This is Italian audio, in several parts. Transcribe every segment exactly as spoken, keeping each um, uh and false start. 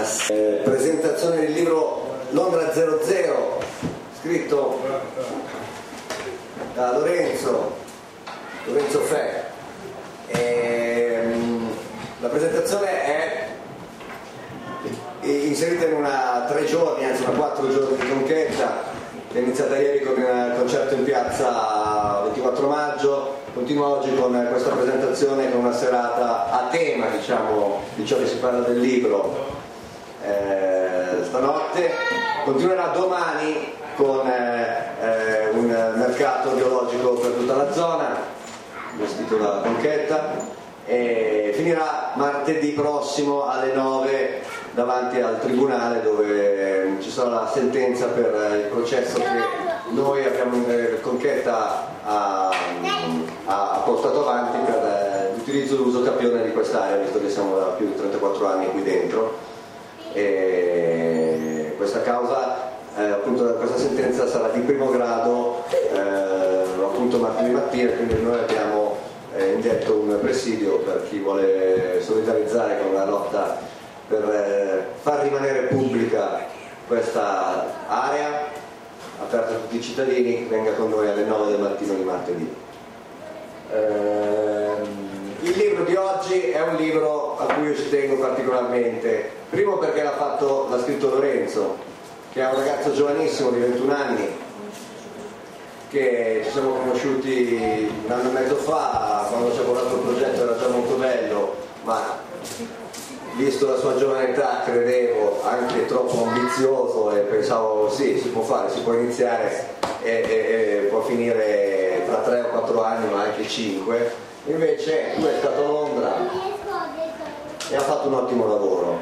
Buonasera. Eh, presentazione del libro Londra zero zero, scritto da Lorenzo, Lorenzo Fe. Ehm, la presentazione è inserita in una tre giorni, anzi una quattro giorni di conchetta, che è iniziata ieri con il concerto in piazza ventiquattro maggio, continua oggi con questa presentazione, con una serata a tema, diciamo, di ciò che si parla del libro. Eh, stanotte continuerà domani con eh, un mercato biologico per tutta la zona, vestito da conchetta, e finirà martedì prossimo alle nove davanti al tribunale, dove ci sarà la sentenza per il processo che noi abbiamo in conchetta ha, ha portato avanti per l'utilizzo e l'uso capione di quest'area, visto che siamo da più di trentaquattro anni qui dentro. E questa causa, eh, appunto, questa sentenza sarà di primo grado eh, appunto martedì mattina, quindi noi abbiamo eh, indetto un presidio per chi vuole solidarizzare con la lotta per eh, far rimanere pubblica questa area aperta a tutti i cittadini. Venga con noi alle nove del mattino di martedì. Ehm, il libro di oggi è un libro a cui io ci tengo particolarmente, primo perché l'ha fatto, l'ha scritto Lorenzo, che è un ragazzo giovanissimo di ventuno anni, che ci siamo conosciuti un anno e mezzo fa. Quando ci ha portato il progetto era già molto bello, ma visto la sua giovane età credevo anche troppo ambizioso, e pensavo sì, si può fare, si può iniziare e, e, e può finire tra tre o quattro anni, ma anche cinque. Invece lui è stato a Londra e ha fatto un ottimo lavoro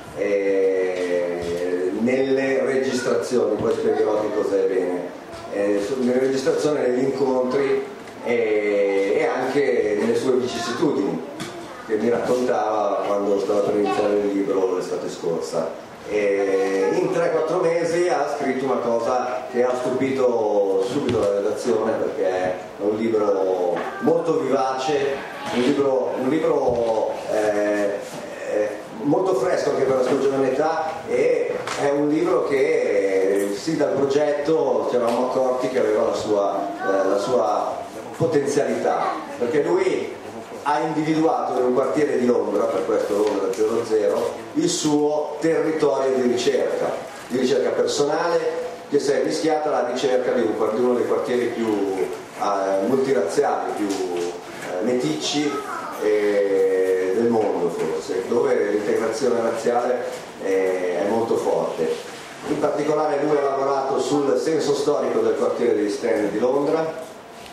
e nelle registrazioni, poi spiegherò che cos'è bene, e nelle registrazioni, negli incontri e, e anche nelle sue vicissitudini che mi raccontava quando stava per iniziare il libro l'estate scorsa. E in tre quattro mesi ha scritto una cosa che ha stupito subito la redazione, perché è un libro molto vivace, un libro, un libro eh, eh, molto fresco anche per la sua giovane età, e è un libro che sì, dal progetto ci eravamo accorti che aveva la sua, eh, la sua potenzialità, perché lui ha individuato in un quartiere di Londra, per questo Londra zero zero, il suo territorio di ricerca, di ricerca personale, che si è mischiata alla ricerca di, un, di uno dei quartieri più eh, multirazziali, più eh, meticci eh, del mondo forse, dove l'integrazione razziale eh, è molto forte. In particolare lui ha lavorato sul senso storico del quartiere degli Stand di Londra,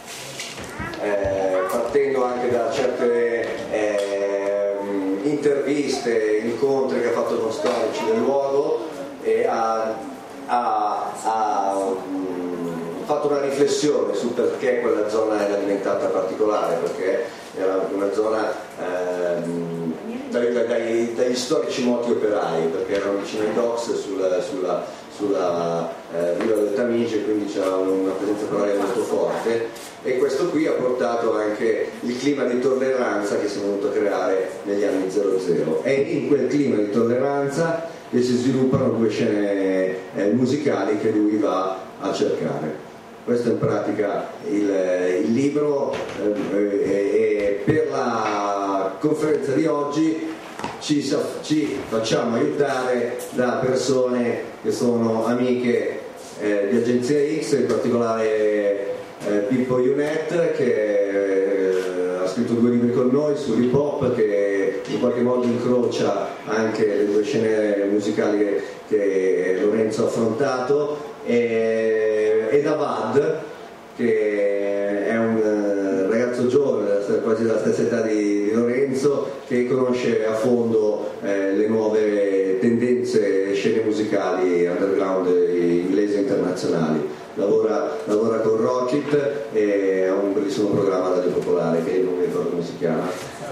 Eh, partendo anche da certe eh, interviste, incontri che ha fatto con storici del luogo, e ha, ha, ha um, fatto una riflessione su perché quella zona era diventata particolare, perché era una zona ehm, dai, dai, dagli storici moti operai, perché erano vicino ai docks sulla, sulla, sulla eh, riva del Tamigi, quindi c'era una presenza operaia molto forte. E questo qui ha portato anche il clima di tolleranza che si è venuto a creare negli anni zero zero. È in quel clima di tolleranza che si sviluppano due scene eh, musicali che lui va a cercare. Questo è in pratica il, il libro, eh, e per la conferenza di oggi ci, ci facciamo aiutare da persone che sono amiche eh, di Agenzia X, in particolare Eh, Pippo Junet, che eh, ha scritto due libri con noi sull'hip hop, che in qualche modo incrocia anche le due scene musicali che, che Lorenzo ha affrontato, e, e Davad, che è un eh, ragazzo giovane, quasi della stessa età di, di Lorenzo, che conosce a fondo eh, le nuove tendenze, scene musicali underground inglesi e internazionali. Lavora, lavora con Rocket e ha un bellissimo programma Radio Popolare che non mi ricordo come si chiama,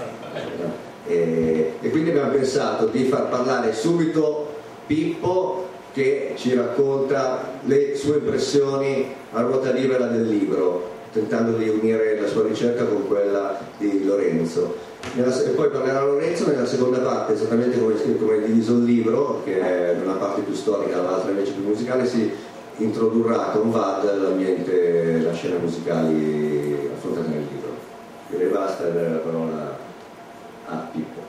e, e quindi abbiamo pensato di far parlare subito Pippo, che ci racconta le sue impressioni a ruota libera del libro, tentando di unire la sua ricerca con quella di Lorenzo. Nella, e poi parlerà Lorenzo nella seconda parte, esattamente come, come è diviso il libro, che è una parte più storica, l'altra invece più musicale. Si introdurrà con V A D l'ambiente, la scena musicali affrontata nel libro. Direi basta e dare la parola a Pippo.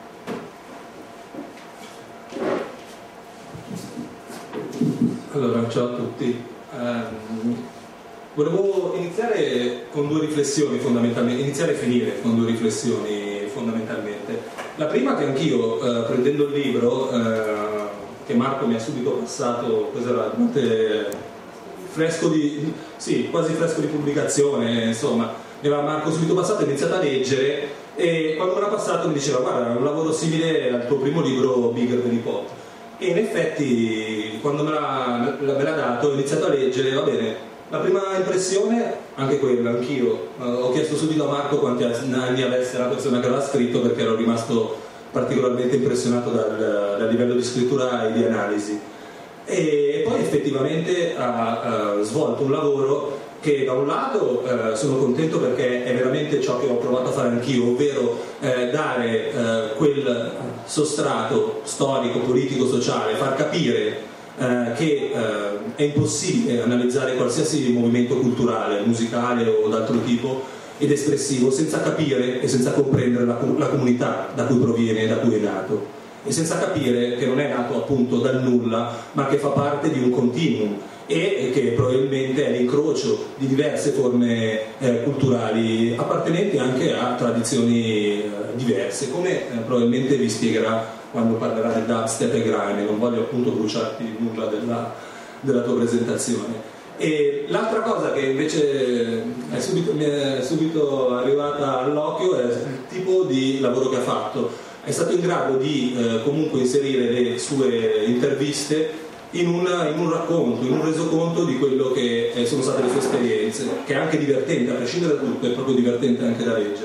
Allora, ciao a tutti. Um, volevo iniziare con due riflessioni fondamentalmente, iniziare e finire con due riflessioni fondamentalmente. La prima, che anch'io, eh, prendendo il libro, eh, che Marco mi ha subito passato, cos'era, fresco di, sì, quasi fresco di pubblicazione, insomma, mi aveva Marco subito passato, ho iniziato a leggere e quando me l'ha passato mi diceva: guarda, è un lavoro simile al tuo primo libro Bigger Than Hip Hop. E in effetti quando me l'ha, me l'ha dato ho iniziato a leggere, va bene, la prima impressione, anche quella, anch'io, eh, ho chiesto subito a Marco quanti anni avesse la persona che l'ha scritto, perché ero rimasto particolarmente impressionato dal, dal livello di scrittura e di analisi. E poi effettivamente ha, ha svolto un lavoro che da un lato eh, sono contento perché è veramente ciò che ho provato a fare anch'io, ovvero eh, dare eh, quel sostrato storico, politico, sociale, far capire eh, che eh, è impossibile analizzare qualsiasi movimento culturale, musicale o d'altro tipo ed espressivo senza capire e senza comprendere la, la comunità da cui proviene e da cui è nato, e senza capire che non è nato appunto dal nulla, ma che fa parte di un continuum e che probabilmente è l'incrocio di diverse forme eh, culturali appartenenti anche a tradizioni eh, diverse, come eh, probabilmente vi spiegherà quando parlerà del dubstep e grime. Non voglio appunto bruciarti nulla della, della tua presentazione. E l'altra cosa che invece è subito, mi è subito arrivata all'occhio è il tipo di lavoro che ha fatto. È stato in grado di eh, comunque inserire le sue interviste In un, in un racconto, in un resoconto di quello che eh, sono state le sue esperienze, che è anche divertente, a prescindere da tutto, è proprio divertente anche da leggere.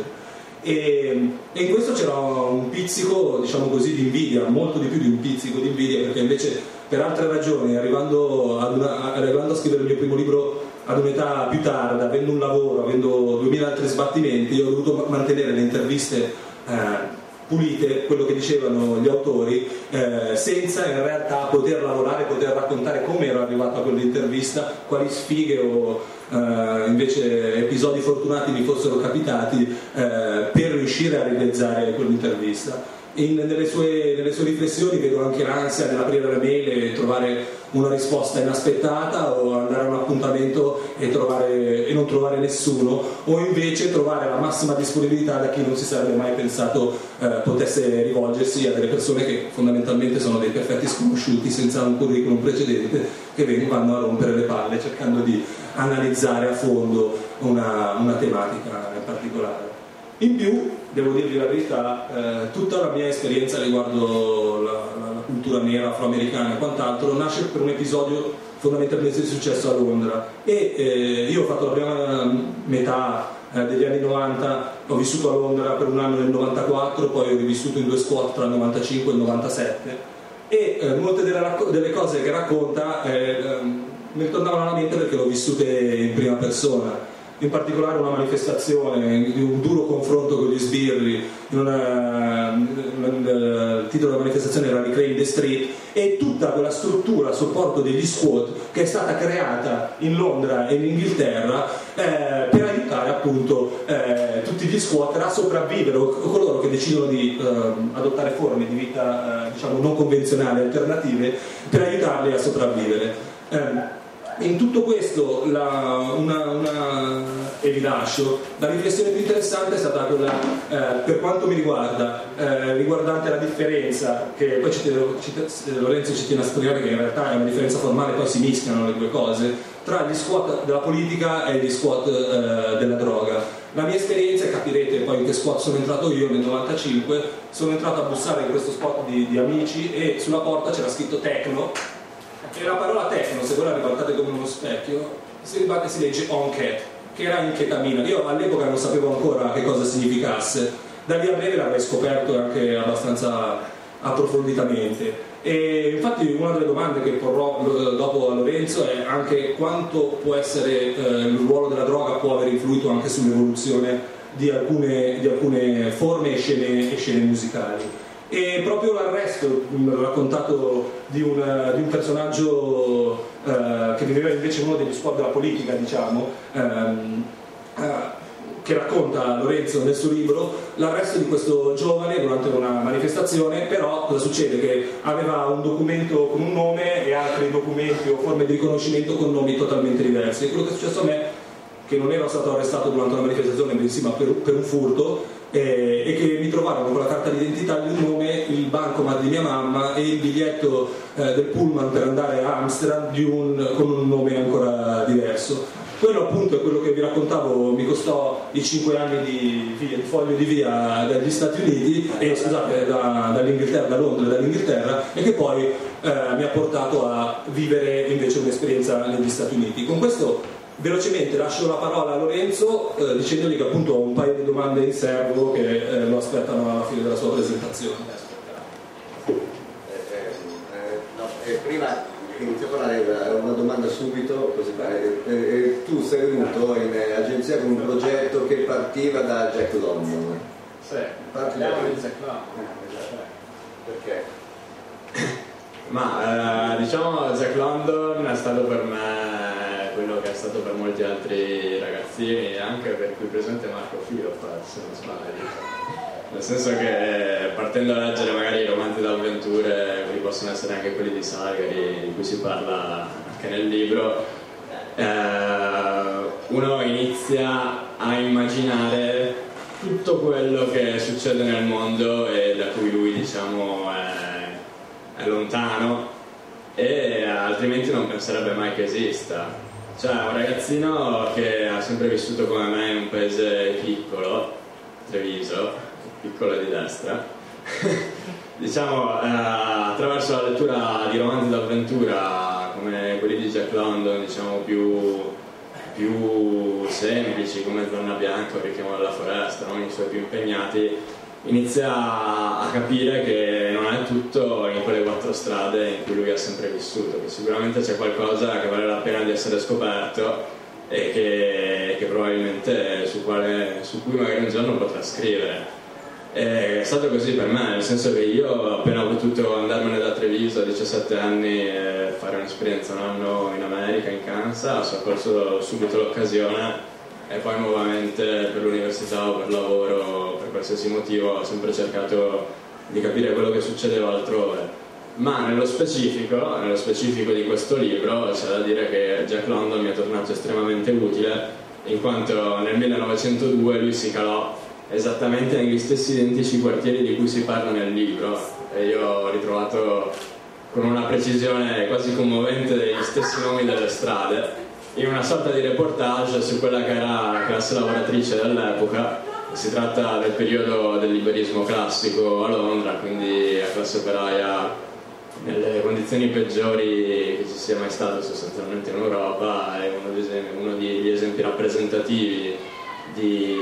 E, e in questo c'era un pizzico, diciamo così, di invidia, molto di più di un pizzico di invidia, perché invece per altre ragioni, arrivando, ad una, arrivando a scrivere il mio primo libro ad un'età più tarda, avendo un lavoro, avendo duemila altri sbattimenti, io ho dovuto mantenere le interviste eh, pulite, quello che dicevano gli autori, eh, senza in realtà poter lavorare, poter raccontare come ero arrivato a quell'intervista, quali sfighe o eh, invece episodi fortunati mi fossero capitati eh, per riuscire a realizzare quell'intervista. In, nelle, sue, nelle sue riflessioni vedo anche l'ansia nell'aprire la mail e trovare una risposta inaspettata, o andare a un appuntamento e, trovare, e non trovare nessuno, o invece trovare la massima disponibilità da chi non si sarebbe mai pensato eh, potesse rivolgersi a delle persone che fondamentalmente sono dei perfetti sconosciuti senza un curriculum precedente, che vanno a rompere le palle cercando di analizzare a fondo una, una tematica in particolare. In più, devo dirvi la verità, eh, tutta la mia esperienza riguardo la, la, la cultura nera, afroamericana e quant'altro nasce per un episodio fondamentalmente di successo a Londra, e eh, io ho fatto la prima metà eh, degli anni novanta, ho vissuto a Londra per un anno nel novantaquattro, poi ho rivissuto in due squat tra il novantacinque e il novantasette, e eh, molte delle, racco- delle cose che racconta eh, mi tornavano alla mente perché le ho vissute in prima persona. In particolare una manifestazione, di un duro confronto con gli sbirri, in una, il titolo della manifestazione era Reclaim the Street, e tutta quella struttura a supporto degli squat che è stata creata in Londra e in Inghilterra eh, per aiutare appunto eh, tutti gli squatter a sopravvivere, o coloro che decidono di eh, adottare forme di vita eh, diciamo non convenzionali, alternative, per aiutarli a sopravvivere. Eh, In tutto questo la, una, una, e vi lascio, la riflessione più interessante è stata quella, eh, per quanto mi riguarda, eh, riguardante la differenza, che poi ci, ci, Lorenzo ci tiene a spiegare che in realtà è una differenza formale, poi si mischiano le due cose, tra gli squat della politica e gli squat eh, della droga. La mia esperienza, e capirete poi in che squat sono entrato io nel novantacinque, sono entrato a bussare in questo squat di, di amici, e sulla porta c'era scritto techno, e la parola techno, se voi la ribaltate come uno specchio, si ribatte e si legge on cat, che era inchetamina. Io all'epoca non sapevo ancora che cosa significasse, da lì a breve l'avrei scoperto anche abbastanza approfonditamente. E infatti una delle domande che porrò dopo a Lorenzo è anche quanto può essere eh, il ruolo della droga può aver influito anche sull'evoluzione di alcune, di alcune forme e scene, e scene musicali. E proprio l'arresto, l'ho raccontato di un, di un personaggio eh, che viveva invece uno degli squad della politica, diciamo, ehm, eh, che racconta Lorenzo nel suo libro, l'arresto di questo giovane durante una manifestazione. Però cosa succede? Che aveva un documento con un nome e altri documenti o forme di riconoscimento con nomi totalmente diversi. E quello che è successo a me, che non ero stato arrestato durante una manifestazione, bensì ma per, per un furto, eh, e che mi trovarono con la carta d'identità di un nome, il bancomat di mia mamma e il biglietto eh, del pullman per andare a Amsterdam di un, con un nome ancora diverso. Quello appunto è quello che vi raccontavo, mi costò i cinque anni di, via, di foglio di via dagli Stati Uniti, e scusate, da, dall'Inghilterra, da Londra e dall'Inghilterra, e che poi eh, mi ha portato a vivere invece un'esperienza negli Stati Uniti. Con questo velocemente lascio la parola a Lorenzo, eh, dicendogli che appunto ho un paio di domande in serbo che eh, lo aspettano alla fine della sua presentazione. Eh, eh, eh, no, eh, prima inizio a parlare, una domanda subito, così eh, eh, tu sei venuto in eh, agenzia con un progetto che partiva da Jack London. Sì, parliamo di Jack London. Perché? Ma eh, diciamo Jack London è stato per me quello che è stato per molti altri ragazzini, anche per cui presente Marco Filo, se non sbaglio. Nel senso che partendo a leggere magari i romanzi d'avventure, quelli possono essere anche quelli di Salgari, di cui si parla anche nel libro, eh, uno inizia a immaginare tutto quello che succede nel mondo e da cui lui, diciamo, è, è lontano, e altrimenti non penserebbe mai che esista. Cioè, un ragazzino che ha sempre vissuto come me in un paese piccolo, Treviso, piccolo di destra, diciamo, eh, attraverso la lettura di romanzi d'avventura come quelli di Jack London, diciamo più, più semplici, come Zona Bianca o Richiamo della foresta, no? I suoi più impegnati, inizia a capire che non è tutto in quelle quattro strade in cui lui ha sempre vissuto, che sicuramente c'è qualcosa che vale la pena di essere scoperto e che, che probabilmente su, quale, su cui magari un giorno potrà scrivere. È stato così per me, nel senso che io appena ho potuto andarmene da Treviso a diciassette anni e fare un'esperienza un anno in America, in Kansas, ho colto subito l'occasione, e poi nuovamente per l'università o per lavoro, per qualsiasi motivo, ho sempre cercato di capire quello che succedeva altrove. Ma nello specifico, nello specifico di questo libro c'è da dire che Jack London mi è tornato estremamente utile, in quanto nel millenovecentodue lui si calò esattamente negli stessi identici quartieri di cui si parla nel libro, e io ho ritrovato con una precisione quasi commovente degli stessi nomi delle strade in una sorta di reportage su quella che era la classe lavoratrice dell'epoca. Si tratta del periodo del liberismo classico a Londra, quindi la classe operaia nelle condizioni peggiori che ci sia mai stato sostanzialmente in Europa, è uno degli, uno degli esempi rappresentativi di,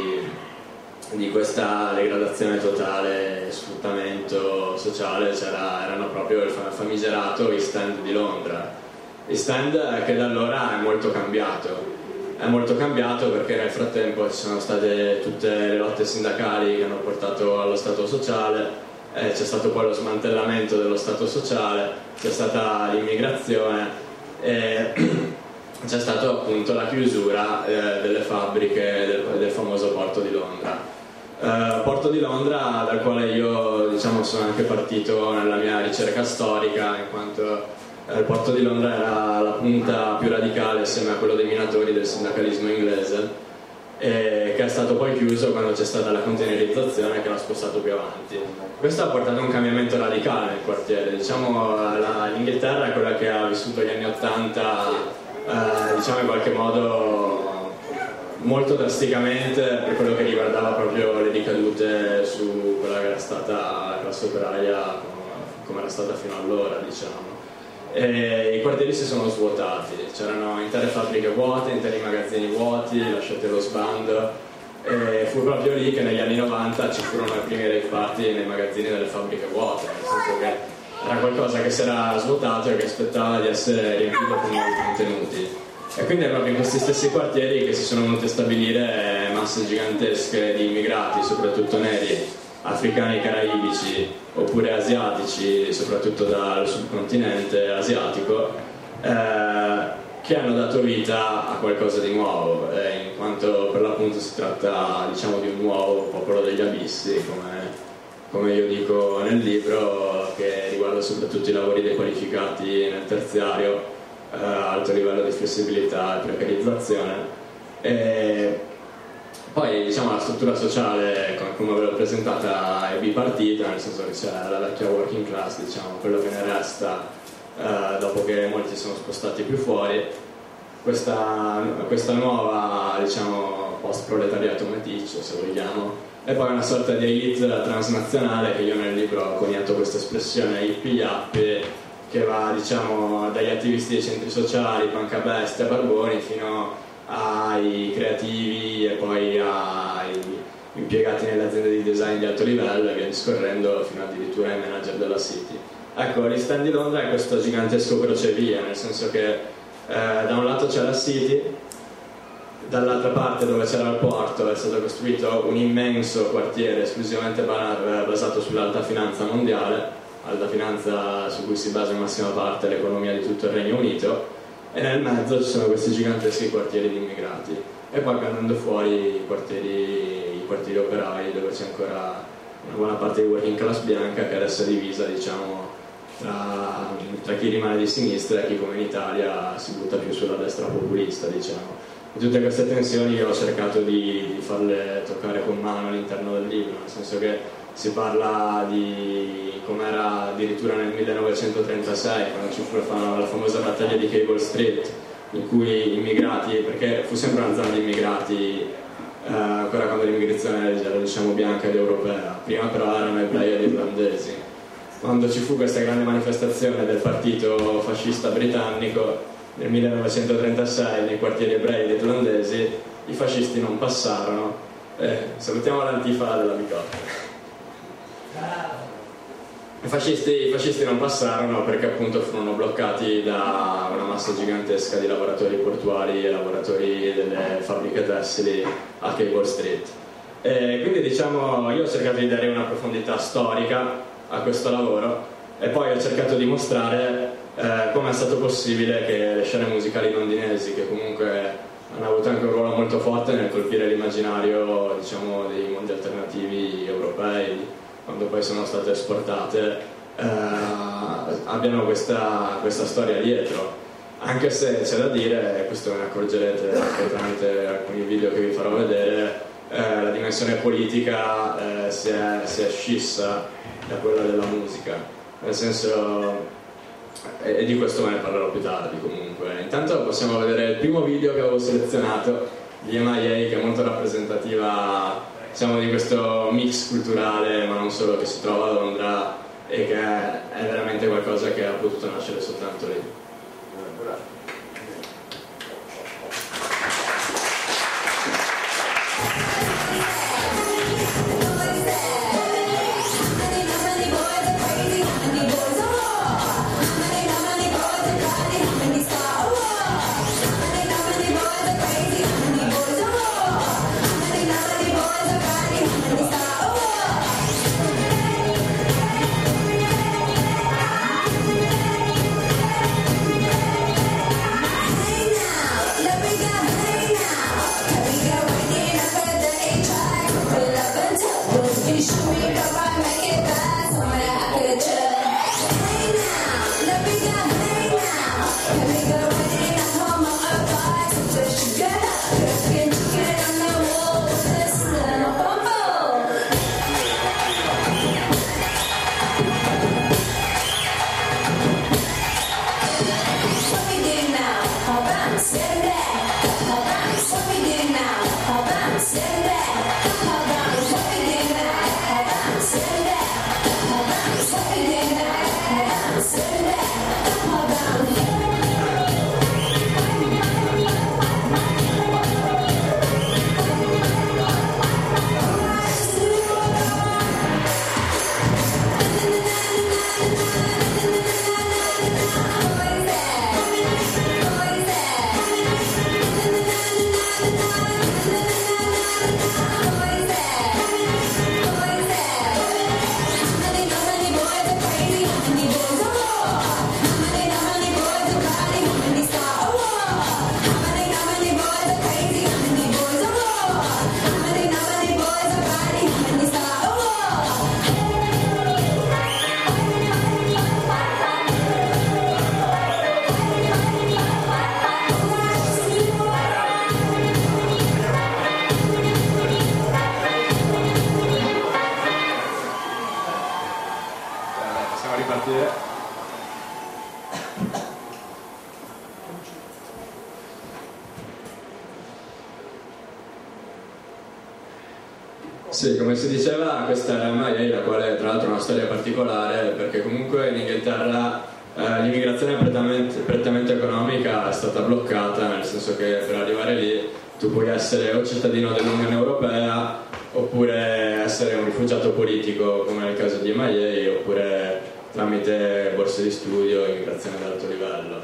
di questa degradazione totale, sfruttamento sociale. C'era, erano proprio il famigerato East End di Londra. East End che da allora è molto cambiato. È molto cambiato perché nel frattempo ci sono state tutte le lotte sindacali che hanno portato allo Stato sociale, eh, c'è stato poi lo smantellamento dello Stato sociale, c'è stata l'immigrazione e c'è stata appunto la chiusura eh, delle fabbriche del, del famoso porto di Londra. Eh, porto di Londra dal quale io, diciamo, sono anche partito nella mia ricerca storica, in quanto il porto di Londra era la punta più radicale assieme a quello dei minatori del sindacalismo inglese, e che è stato poi chiuso quando c'è stata la containerizzazione che l'ha spostato più avanti. Questo ha portato a un cambiamento radicale nel quartiere. Diciamo, la, l'Inghilterra è quella che ha vissuto gli anni Ottanta eh, diciamo in qualche modo molto drasticamente per quello che riguardava proprio le ricadute su quella che era stata la classe operaia come, come era stata fino allora, diciamo. E i quartieri si sono svuotati, c'erano intere fabbriche vuote, interi magazzini vuoti, lasciati allo sbando, e fu proprio lì che negli anni novanta ci furono le prime rave party nei magazzini delle fabbriche vuote, nel senso che era qualcosa che si era svuotato e che aspettava di essere riempito con nuovi contenuti. E quindi è proprio in questi stessi quartieri che si sono venute a stabilire masse gigantesche di immigrati, soprattutto neri, africani, caraibici oppure asiatici, soprattutto dal subcontinente asiatico, eh, che hanno dato vita a qualcosa di nuovo, eh, in quanto per l'appunto si tratta, diciamo, di un nuovo popolo degli abissi, come, come io dico nel libro, che riguarda soprattutto i lavori dequalificati nel terziario, eh, alto livello di flessibilità e precarizzazione. E poi, diciamo, la struttura sociale, come ve l'ho presentata, è bipartita, nel senso che c'è la vecchia working class, diciamo, quello che ne resta Uh, dopo che molti sono spostati più fuori, questa, questa nuova, diciamo, post-proletariato meticcio, se vogliamo, e poi una sorta di elite transnazionale, che io nel libro ho coniato questa espressione hippie-yappie, che va, diciamo, dagli attivisti dei centri sociali, punk a bestia, barboni, fino ai creativi e poi ai impiegati nelle aziende di design di alto livello e via discorrendo, fino addirittura ai manager della City. Ecco, l'East End di Londra è questo gigantesco crocevia, nel senso che eh, da un lato c'è la City, dall'altra parte dove c'era il porto è stato costruito un immenso quartiere esclusivamente basato sull'alta finanza mondiale, alta finanza su cui si basa in massima parte l'economia di tutto il Regno Unito, e nel mezzo ci sono questi giganteschi quartieri di immigrati, e poi andando fuori i quartieri, i quartieri operai, dove c'è ancora una buona parte di working class bianca, che adesso è divisa, diciamo, Tra, tra chi rimane di sinistra e chi, come in Italia, si butta più sulla destra populista, diciamo. E tutte queste tensioni io ho cercato di, di farle toccare con mano all'interno del libro, nel senso che si parla di com'era addirittura nel millenovecentotrentasei, quando ci fu la, la famosa battaglia di Cable Street, in cui gli immigrati, perché fu sempre una zona di immigrati, eh, ancora quando l'immigrazione era, diciamo, bianca ed europea, prima però erano ebrei ed irlandesi. Quando ci fu questa grande manifestazione del partito fascista britannico nel millenovecentotrentasei nei quartieri ebrei ed irlandesi, i fascisti non passarono. Eh, salutiamo l'antifa della Bicotta. I fascisti, I fascisti non passarono perché appunto furono bloccati da una massa gigantesca di lavoratori portuali e lavoratori delle fabbriche tessili a Cable Street. E quindi, diciamo, io ho cercato di dare una profondità storica a questo lavoro e poi ho cercato di mostrare eh, come è stato possibile che le scene musicali londinesi, che comunque hanno avuto anche un ruolo molto forte nel colpire l'immaginario, diciamo, dei mondi alternativi europei, quando poi sono state esportate, eh, abbiano questa, questa storia dietro, anche se c'è da dire, questo ve ne accorgerete anche tramite alcuni video che vi farò vedere, eh, la dimensione politica eh, si, è, si è scissa da quella della musica, nel senso, e, e di questo ve ne parlerò più tardi. Comunque intanto possiamo vedere il primo video che avevo selezionato di M I A, che è molto rappresentativa, diciamo, di questo mix culturale, ma non solo, che si trova a Londra e che è, è veramente qualcosa che ha potuto nascere soltanto lì. Sì, come si diceva, questa è M I A, la quale tra l'altro è una storia particolare, perché comunque in Inghilterra eh, l'immigrazione prettamente, prettamente economica è stata bloccata, nel senso che per arrivare lì tu puoi essere o cittadino dell'Unione Europea oppure essere un rifugiato politico, come nel caso di M I A, oppure tramite borse di studio, immigrazione ad alto livello.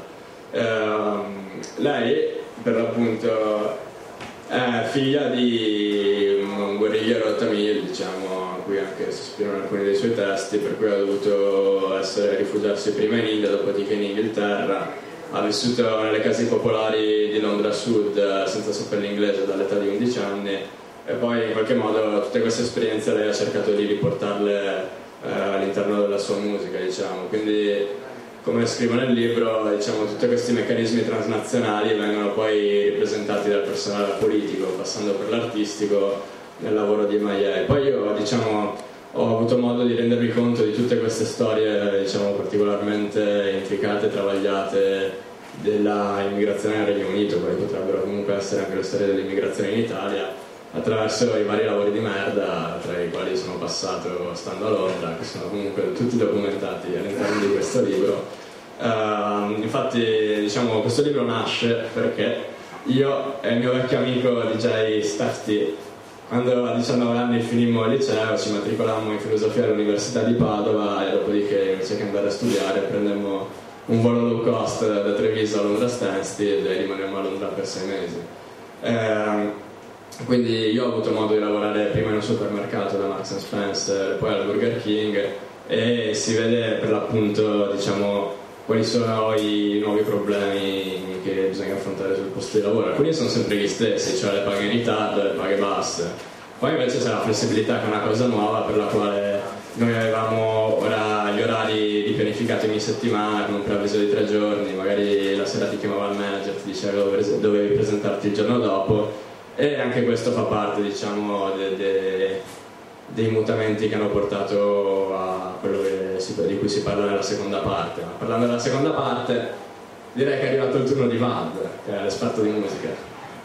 Eh, lei, per l'appunto, è figlia di un guerrigliero tamil, diciamo, a cui anche si ispirano alcuni dei suoi testi, per cui ha dovuto essere, rifugiarsi prima in India, dopodiché in Inghilterra. Ha vissuto nelle case popolari di Londra Sud senza sapere l'inglese dall'età di undici anni, e poi in qualche modo tutte queste esperienze lei ha cercato di riportarle eh, all'interno della sua musica, diciamo. Quindi, come scrivo nel libro, diciamo, tutti questi meccanismi transnazionali vengono poi ripresentati dal personale politico, passando per l'artistico nel lavoro di M I A. Poi io, diciamo, ho avuto modo di rendermi conto di tutte queste storie, diciamo, particolarmente intricate e travagliate della immigrazione nel Regno Unito, quali potrebbero comunque essere anche le storie dell'immigrazione in Italia, attraverso i vari lavori di merda tra i quali sono passato stando a Londra, che sono comunque tutti documentati all'interno di questo libro. Uh, infatti, diciamo, questo libro nasce perché io e il mio vecchio amico D J Stefti, quando a diciannove anni finimmo il liceo, ci matricolammo in filosofia all'Università di Padova e dopodiché, invece che andare a studiare, prendemmo un volo low cost da Treviso a Londra Stansted e rimanemmo a Londra per sei mesi. Uh, Quindi io ho avuto modo di lavorare prima in un supermercato da Marks and Spencer, poi al Burger King, e si vede per l'appunto, diciamo, quali sono i nuovi problemi che bisogna affrontare sul posto di lavoro. Alcuni sono sempre gli stessi, cioè le paghe in ritardo, le paghe basse. Poi invece c'è la flessibilità, che è una cosa nuova, per la quale noi avevamo ora gli orari ripianificati ogni settimana con un preavviso di tre giorni, magari la sera ti chiamava il manager, ti diceva dove dovevi presentarti il giorno dopo. E anche questo fa parte, diciamo, de, de, dei mutamenti che hanno portato a quello che si, di cui si parla nella seconda parte. Ma parlando della seconda parte, direi che è arrivato il turno di Vad, che è l'esperto di musica.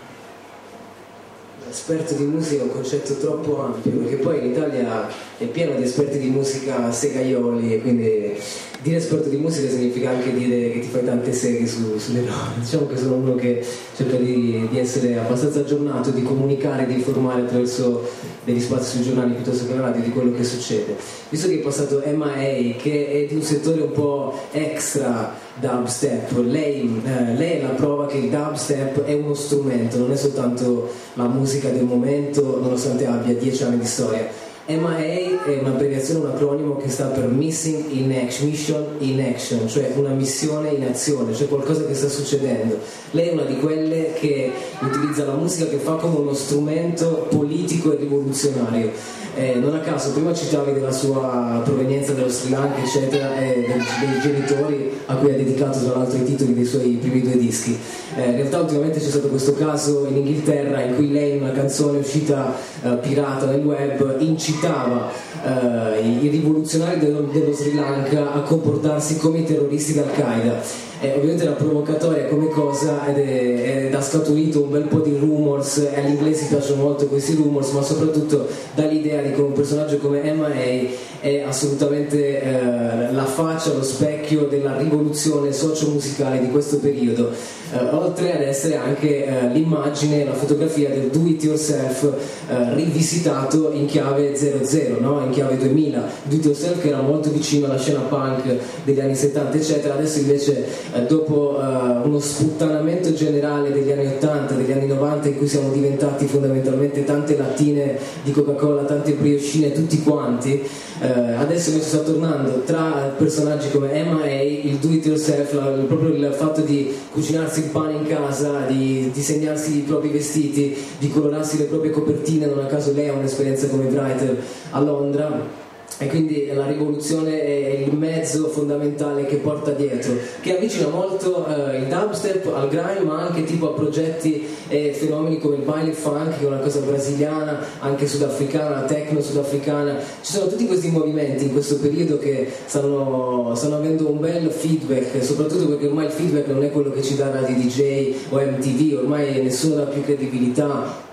Esperto di musica è un concetto troppo ampio, perché poi in Italia è pieno di esperti di musica segaioli, e quindi dire esperto di musica significa anche dire che ti fai tante seghe su, sulle note. Diciamo che sono uno che cerca di, di essere abbastanza aggiornato, di comunicare, di informare attraverso degli spazi sui giornali piuttosto che alla radio di quello che succede. Visto che è passato M I A, che è di un settore un po' extra dubstep, lei, eh, lei è la prova che il dubstep è uno strumento, non è soltanto la musica del momento, nonostante abbia dieci anni di storia. M I A è un'abbreviazione, un acronimo che sta per Missing in Action, Mission in Action, cioè una missione in azione, cioè qualcosa che sta succedendo. Lei è una di quelle che utilizza la musica che fa come uno strumento politico e rivoluzionario. Eh, non a caso, prima citavi della sua provenienza dallo Sri Lanka, eccetera, e dei, dei genitori a cui ha dedicato tra l'altro i titoli dei suoi primi due dischi. Eh, in realtà ultimamente c'è stato questo caso in Inghilterra in cui lei, in una canzone uscita eh, pirata nel web, incitava eh, i, i rivoluzionari dello, dello Sri Lanka a comportarsi come i terroristi d'Al-Qaeda. Eh, ovviamente era provocatoria come cosa ed, è, ed ha scaturito un bel po' di rumors, e agli inglesi piacciono molto questi rumors, ma soprattutto dall'idea di come un personaggio come M I A è assolutamente eh, la faccia, lo specchio della rivoluzione socio-musicale di questo periodo, eh, oltre ad essere anche eh, l'immagine, la fotografia del do it yourself eh, rivisitato in chiave zero zero, no? In chiave duemila. Do it yourself che era molto vicino alla scena punk degli anni settanta eccetera, adesso invece eh, dopo eh, uno sputtanamento generale degli anni ottanta, degli anni novanta, in cui siamo diventati fondamentalmente tante lattine di Coca-Cola, tante brioscine tutti quanti, eh, adesso invece sta tornando tra personaggi come M I A, il do it yourself, la, proprio il fatto di cucinarsi il pane in casa, di disegnarsi i propri vestiti, di colorarsi le proprie copertine. Non a caso lei ha un'esperienza come writer a Londra, e quindi la rivoluzione è il mezzo fondamentale che porta dietro, che avvicina molto eh, il dubstep al grime, ma anche tipo a progetti e fenomeni come il baile funk, che è una cosa brasiliana, anche sudafricana, techno sudafricana. Ci sono tutti questi movimenti in questo periodo che stanno, stanno avendo un bel feedback, soprattutto perché ormai il feedback non è quello che ci dà Radio D J o M T V, ormai nessuno dà più credibilità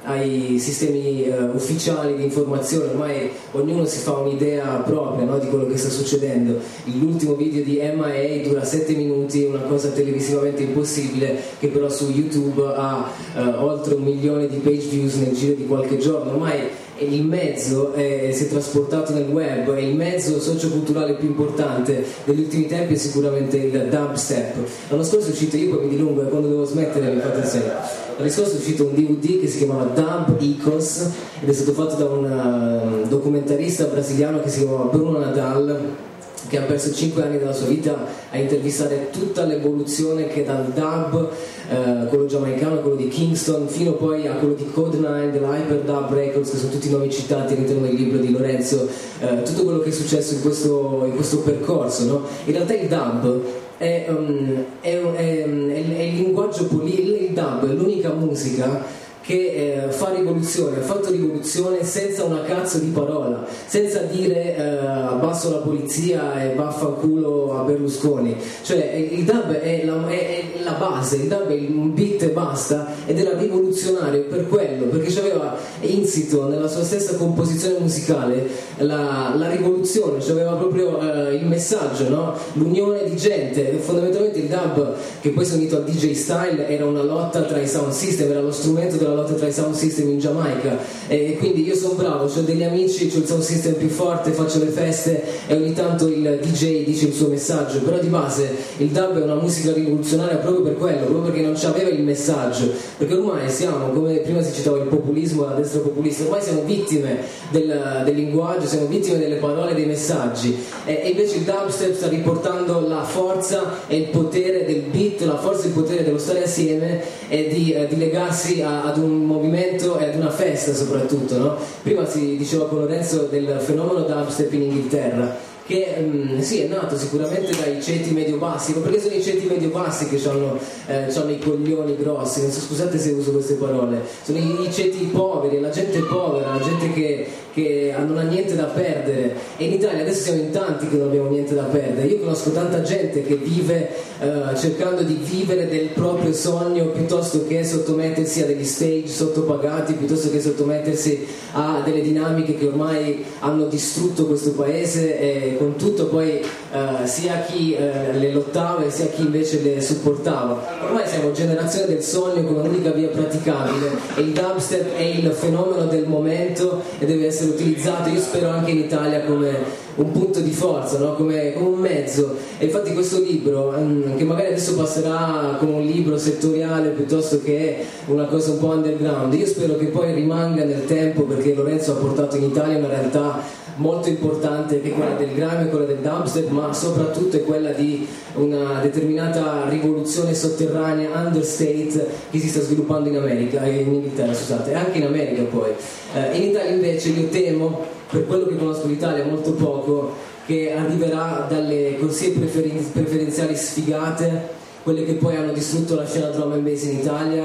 ai sistemi eh, ufficiali di informazione, ormai ognuno si fa un'idea propria, no, di quello che sta succedendo. L'ultimo video di M I A dura sette minuti, una cosa televisivamente impossibile, che però su YouTube ha eh, oltre un milione di page views nel giro di qualche giorno. Ormai il mezzo è, si è trasportato nel web, e il mezzo socioculturale più importante degli ultimi tempi è sicuramente il dubstep. L'anno scorso è uscito, io poi mi dilungo e quando devo smettere mi fate segno. L'anno scorso è uscito un D V D che si chiamava Dub Icons ed è stato fatto da un uh, documentarista brasiliano che si chiamava Bruno Nadal, che ha perso cinque anni della sua vita a intervistare tutta l'evoluzione che dal dub, eh, quello giamaicano, quello di Kingston, fino poi a quello di Code nine, della Hyperdub Records, che sono tutti i nomi citati all'interno del libro di Lorenzo, eh, tutto quello che è successo in questo, in questo percorso, no? In realtà il dub è, um, è, è, è, è il linguaggio politico, il dub è l'unica musica che eh, fa rivoluzione, ha fatto rivoluzione senza una cazzo di parola, senza dire eh, abbasso la polizia e vaffanculo a Berlusconi. Cioè il dub è la, è, è la base, il dub è un beat e basta, ed era rivoluzionario per quello, perché aveva insito nella sua stessa composizione musicale la, la rivoluzione, aveva proprio eh, il messaggio, no? L'unione di gente. Fondamentalmente il dub, che poi si è unito al D J style, era una lotta tra i sound system, era lo strumento della lotta tra i sound system in Giamaica, e quindi io sono bravo, ho degli amici, ho il sound system più forte, faccio le feste e ogni tanto il D J dice il suo messaggio, però di base il dub è una musica rivoluzionaria proprio per quello, proprio perché non c'aveva il messaggio, perché ormai siamo, come prima si citava il populismo, la destra populista, ormai siamo vittime del, del linguaggio, siamo vittime delle parole, dei messaggi, e, e invece il dubstep sta riportando la forza e il potere del beat, la forza e il potere dello stare assieme e di, eh, di legarsi a, ad un movimento e ad una festa soprattutto, no? Prima si diceva con Lorenzo del fenomeno dubstep in Inghilterra, che mh, sì, è nato sicuramente dai ceti medio-bassi, ma perché sono i ceti medio-bassi che hanno eh, i coglioni grossi, non so, scusate se uso queste parole, sono i, i ceti poveri, la gente povera, la gente che, che non ha niente da perdere, e in Italia adesso siamo in tanti che non abbiamo niente da perdere. Io conosco tanta gente che vive eh, cercando di vivere del proprio sogno, piuttosto che sottomettersi a degli stage sottopagati, piuttosto che sottomettersi a delle dinamiche che ormai hanno distrutto questo paese, e con tutto poi uh, sia chi uh, le lottava e sia chi invece le supportava. Ormai siamo generazione del sogno come unica via praticabile, e il dubstep è il fenomeno del momento e deve essere utilizzato, io spero anche in Italia, come un punto di forza, no? come, come un mezzo. E infatti questo libro, um, che magari adesso passerà come un libro settoriale piuttosto che una cosa un po' underground, io spero che poi rimanga nel tempo, perché Lorenzo ha portato in Italia una realtà molto importante, che è quella del grime e quella del dubstep, ma soprattutto è quella di una determinata rivoluzione sotterranea, understate, che si sta sviluppando in America, in Inghilterra, scusate, e anche in America poi. Eh, in Italia invece io temo, per quello che conosco l'Italia molto poco, che arriverà dalle corsie preferen- preferenziali sfigate, quelle che poi hanno distrutto la scena drum and bass in Italia,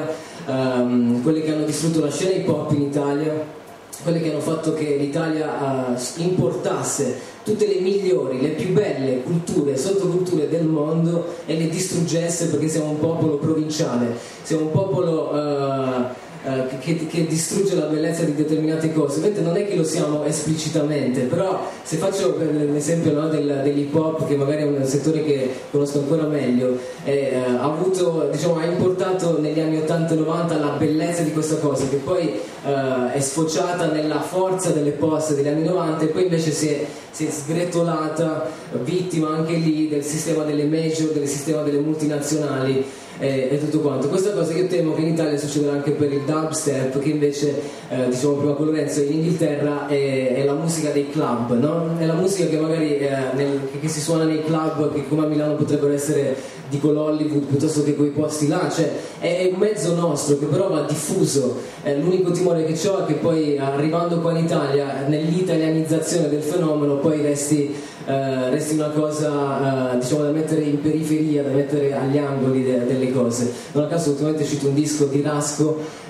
um, quelle che hanno distrutto la scena hip hop in Italia, quelle che hanno fatto che l'Italia uh, importasse tutte le migliori, le più belle culture, sottoculture del mondo, e le distruggesse, perché siamo un popolo provinciale, siamo un popolo uh, uh, che, che distrugge la bellezza di determinate cose. Ovviamente non è che lo siamo esplicitamente, però se faccio l'esempio, no, del, dell'hip hop, che magari è un settore che conosco ancora meglio, eh, ha avuto, diciamo, ha importato negli anni ottanta e novanta la bellezza di questa cosa, che poi Uh, è sfociata nella forza delle poste degli anni novanta, e poi invece si è, si è sgretolata, vittima anche lì del sistema delle major, del sistema delle multinazionali e, e tutto quanto. Questa cosa io temo che in Italia succederà anche per il dubstep, che invece, eh, diciamo prima con Lorenzo, in Inghilterra è, è la musica dei club, no? È la musica che magari eh, nel, che, che si suona nei club, che come a Milano potrebbero essere, dico l'Hollywood, piuttosto che quei posti là, cioè è, è un mezzo nostro che però va diffuso. Eh, l'unico timore che ho è che poi, arrivando qua in Italia, nell'italianizzazione del fenomeno, poi resti, eh, resti una cosa eh, diciamo da mettere in periferia, da mettere agli angoli de- delle cose. Non a caso ultimamente è uscito un disco di Rasco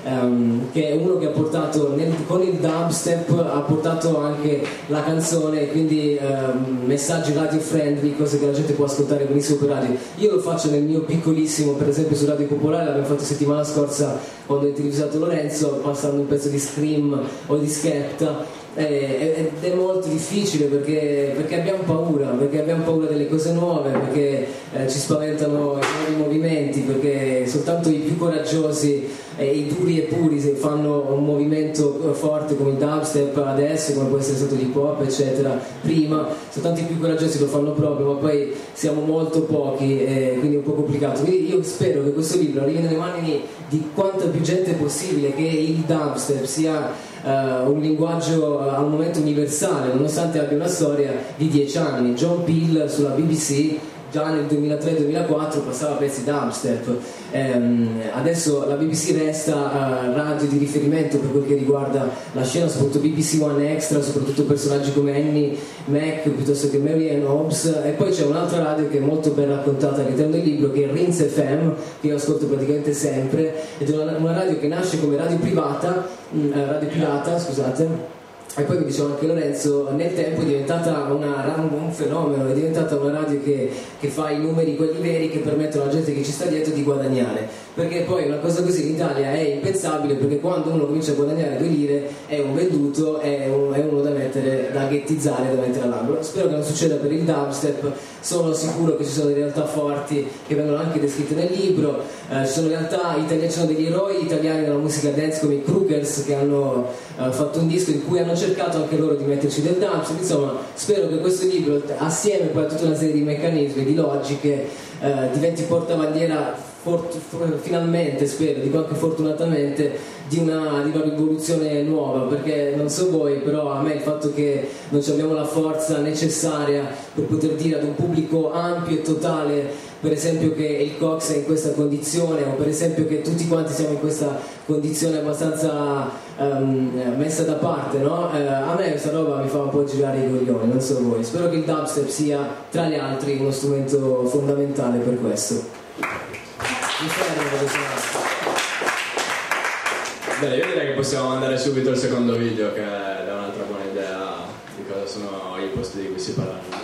um, che è uno che ha portato nel, con il dubstep ha portato anche la canzone, quindi um, messaggi radio friendly, cose che la gente può ascoltare benissimo per radio. Io lo faccio nel mio piccolissimo, per esempio su Radio Popolare, l'abbiamo fatto settimana scorsa quando ho intervistato Lorenzo, passando un pezzo di Scream o di Skepta. Ed è molto difficile perché, perché abbiamo paura, perché abbiamo paura delle cose nuove, perché eh, ci spaventano i nuovi movimenti, perché soltanto i più coraggiosi e i duri e puri se fanno un movimento forte come il dubstep adesso, come può essere stato l'hip hop eccetera, prima, soltanto i più coraggiosi lo fanno proprio, ma poi siamo molto pochi e quindi è un po' complicato. Quindi io spero che questo libro arrivi nelle mani di quanta più gente possibile, che il dubstep sia Uh, un linguaggio uh, al momento universale, nonostante abbia una storia di dieci anni. John Peel sulla B B C già nel duemilatré duemilaquattro passava pezzi dubstep. Um, adesso la B B C resta uh, radio di riferimento per quel che riguarda la scena, soprattutto B B C One Extra, soprattutto personaggi come Annie Mac piuttosto che Mary Ann Hobbs. E poi c'è un'altra radio che è molto ben raccontata all'interno del libro, che è Rinse F M, che io ascolto praticamente sempre, ed è una, una radio che nasce come radio privata, mh, radio pirata, scusate. E poi mi diceva anche Lorenzo, nel tempo è diventata una, un fenomeno, è diventata una radio che, che fa i numeri quelli veri, che permettono alla gente che ci sta dietro di guadagnare, perché poi una cosa così in Italia è impensabile, perché quando uno comincia a guadagnare due lire è un venduto, è, un, è uno da mettere, da ghettizzare, da mettere all'angolo. Spero che non succeda per il dubstep, sono sicuro che ci sono delle realtà forti che vengono anche descritte nel libro, eh, ci sono realtà italiane, ci sono degli eroi italiani della musica dance come i Krugers, che hanno eh, fatto un disco in cui hanno cercato anche loro di metterci del dubstep. Insomma, spero che questo libro, assieme poi a tutta una serie di meccanismi, di logiche, eh, diventi portabandiera fort- finalmente, spero, dico anche fortunatamente, di una, di una rivoluzione nuova, perché non so voi, però a me il fatto che non abbiamo la forza necessaria per poter dire ad un pubblico ampio e totale, per esempio, che il Cox è in questa condizione, o per esempio che tutti quanti siamo in questa condizione abbastanza um, messa da parte, no? Eh, a me questa roba mi fa un po' girare i coglioni, non so voi. Spero che il dubstep sia, tra gli altri, uno strumento fondamentale per questo. Mi fermo per questo. Bene, io direi che possiamo mandare subito il secondo video, che dà un'altra buona idea di cosa sono i posti di cui si parla.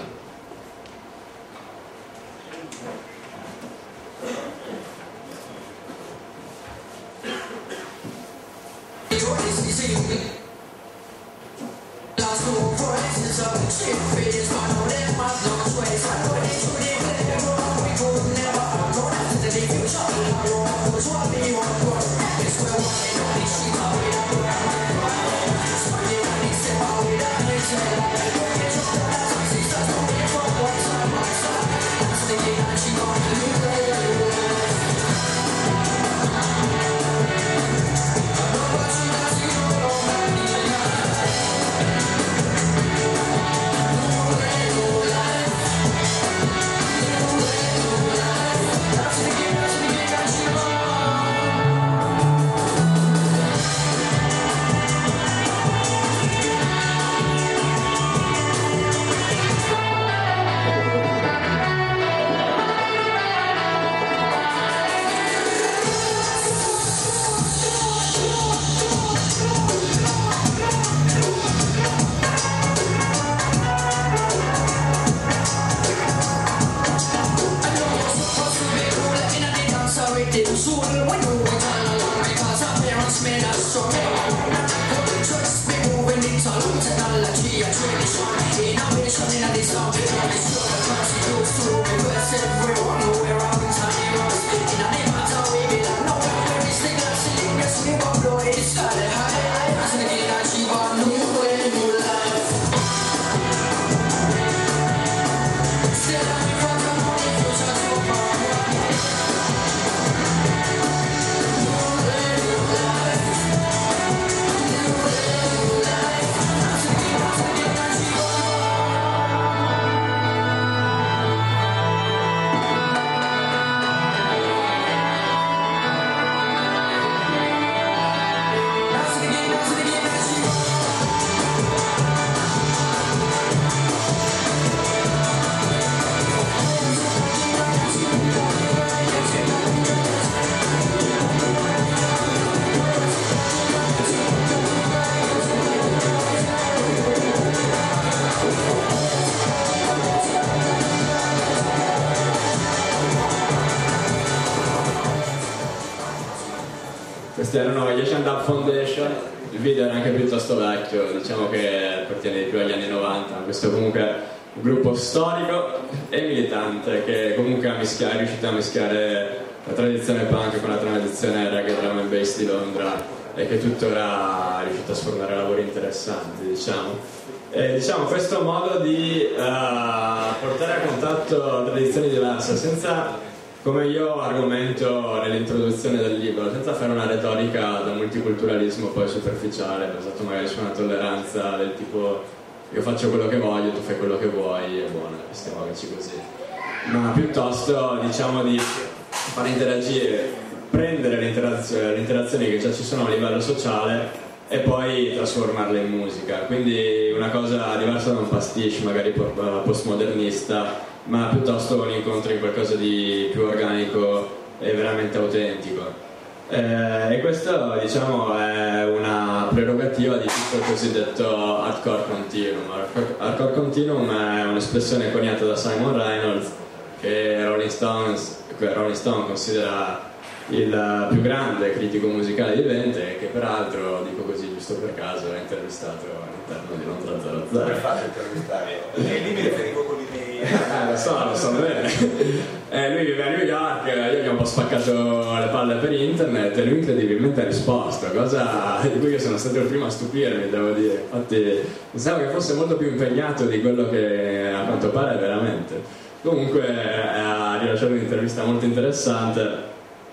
questi erano gli Asian Dub Foundation. Il video era anche piuttosto vecchio, diciamo che appartiene più agli anni novanta, ma questo comunque è un gruppo storico e militante che comunque ha mischia- è riuscito a mischiare la tradizione punk con la tradizione reggae drum and bass di Londra e che tuttora è riuscito a sfornare lavori interessanti, diciamo. E, diciamo, questo modo di uh, portare a contatto tradizioni diverse senza, come io argomento nell'introduzione del libro, senza fare una retorica da multiculturalismo poi superficiale, basato magari su una tolleranza del tipo io faccio quello che voglio, tu fai quello che vuoi e buono, stiamo così, ma piuttosto diciamo di far interagire, prendere le, interazio- le interazioni che già ci sono a livello sociale e poi trasformarle in musica, quindi una cosa diversa da un pastiche magari postmodernista, ma piuttosto un incontro in qualcosa di più organico e veramente autentico. Eh, e questo, diciamo, è una prerogativa di tutto il cosiddetto hardcore continuum. Hardcore continuum è un'espressione coniata da Simon Reynolds, che Rolling Stones, che Rolling Stone considera il più grande critico musicale di Vente e che peraltro, dico così giusto per caso, è intervistato all'interno di Londra zero zero. Come fate a intervistarlo? E lì mi riferivo con i miei... Eh, lo so, lo so bene. Eh, lui vive a New York, io gli ho un po' spaccato le palle per internet e lui incredibilmente ha risposto, cosa di cui io sono stato il primo a stupirmi, devo dire. Infatti pensavo che fosse molto più impegnato di quello che a quanto pare è veramente. Comunque eh, ha rilasciato un'intervista molto interessante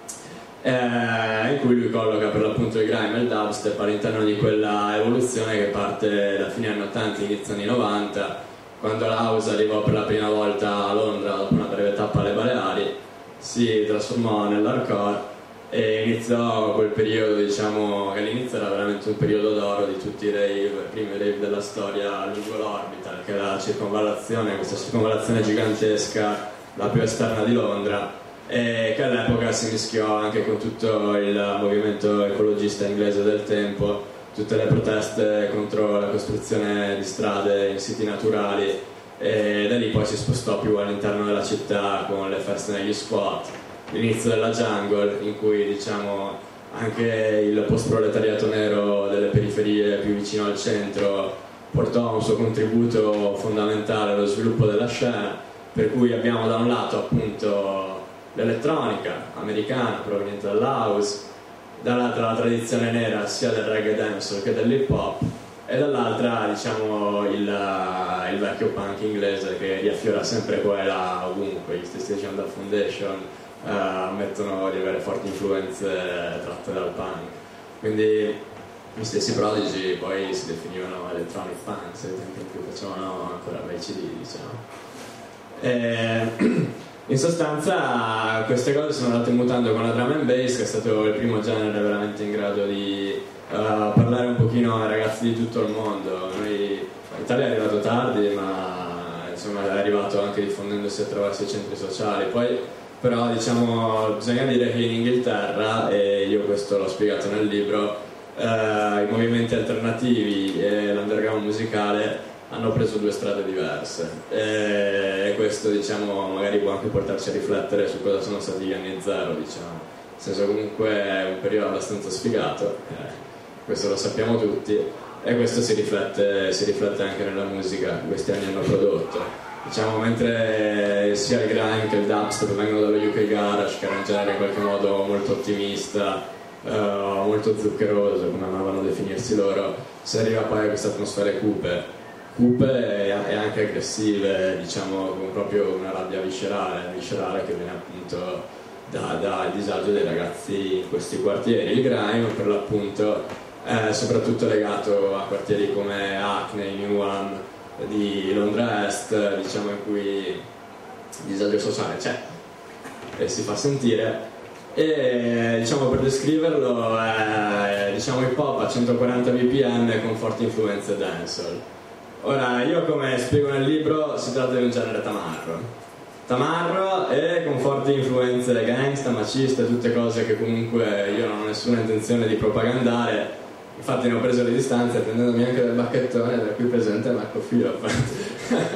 Eh, in cui lui colloca per l'appunto il grime e il dubstep all'interno di quella evoluzione che parte da fine anni ottanta inizio anni novanta, quando la house arrivò per la prima volta a Londra dopo una breve tappa alle Baleari, si trasformò nell'hardcore e iniziò quel periodo, diciamo che all'inizio era veramente un periodo d'oro di tutti i rave, i primi rave della storia lungo l'Orbital, che è la circonvallazione, questa circonvallazione gigantesca, la più esterna di Londra, e che all'epoca si mischiò anche con tutto il movimento ecologista inglese del tempo, tutte le proteste contro la costruzione di strade in siti naturali, e da lì poi si spostò più all'interno della città con le feste negli squat, l'inizio della jungle in cui, diciamo, anche il post-proletariato nero delle periferie più vicino al centro portò un suo contributo fondamentale allo sviluppo della scena, per cui abbiamo da un lato appunto l'elettronica americana proveniente dall'house, dall'altra la tradizione nera sia del reggae dancehall che dell'hip hop, e dall'altra, diciamo, il, il vecchio punk inglese che riaffiora sempre qua e là ovunque. Gli stessi Asian Dub Foundation uh, ammettono di avere forti influenze tratte dal punk, quindi gli stessi Prodigy poi si definivano electronic punk, se tempi in cui facevano ancora bei C D, diciamo. E, in sostanza queste cose sono andate mutando con la drum and bass, che è stato il primo genere veramente in grado di uh, parlare un pochino ai ragazzi di tutto il mondo. Noi, l'Italia è arrivato tardi, ma insomma è arrivato anche diffondendosi attraverso i centri sociali. Poi però, diciamo, bisogna dire che in Inghilterra, e io questo l'ho spiegato nel libro, uh, i movimenti alternativi e l'underground musicale hanno preso due strade diverse, e questo, diciamo, magari può anche portarci a riflettere su cosa sono stati gli anni zero, diciamo. Nel senso, comunque è un periodo abbastanza sfigato, eh, questo lo sappiamo tutti, e questo si riflette, si riflette anche nella musica che questi anni hanno prodotto. Diciamo, mentre sia il grime che il dubstep vengono dallo U K Garage, che era un genere in qualche modo molto ottimista, uh, molto zuccheroso, come amavano definirsi loro, si arriva poi a queste atmosfere cupe. cupe e anche aggressive, diciamo, con proprio una rabbia viscerale, viscerale che viene appunto dal da disagio dei ragazzi in questi quartieri. Il grime, per l'appunto, è soprattutto legato a quartieri come Hackney, Newham di Londra Est, diciamo, in cui il disagio sociale c'è e si fa sentire. E, diciamo, per descriverlo è, diciamo, hip hop a centoquaranta B P M con forti influenze dancehall. Ora, io, come spiego nel libro, si tratta di un genere tamarro. Tamarro e con forti influenze gangsta, maciste, tutte cose che comunque io non ho nessuna intenzione di propagandare. Infatti ne ho preso le distanze prendendomi anche del bacchettone da qui presente Marco Filo.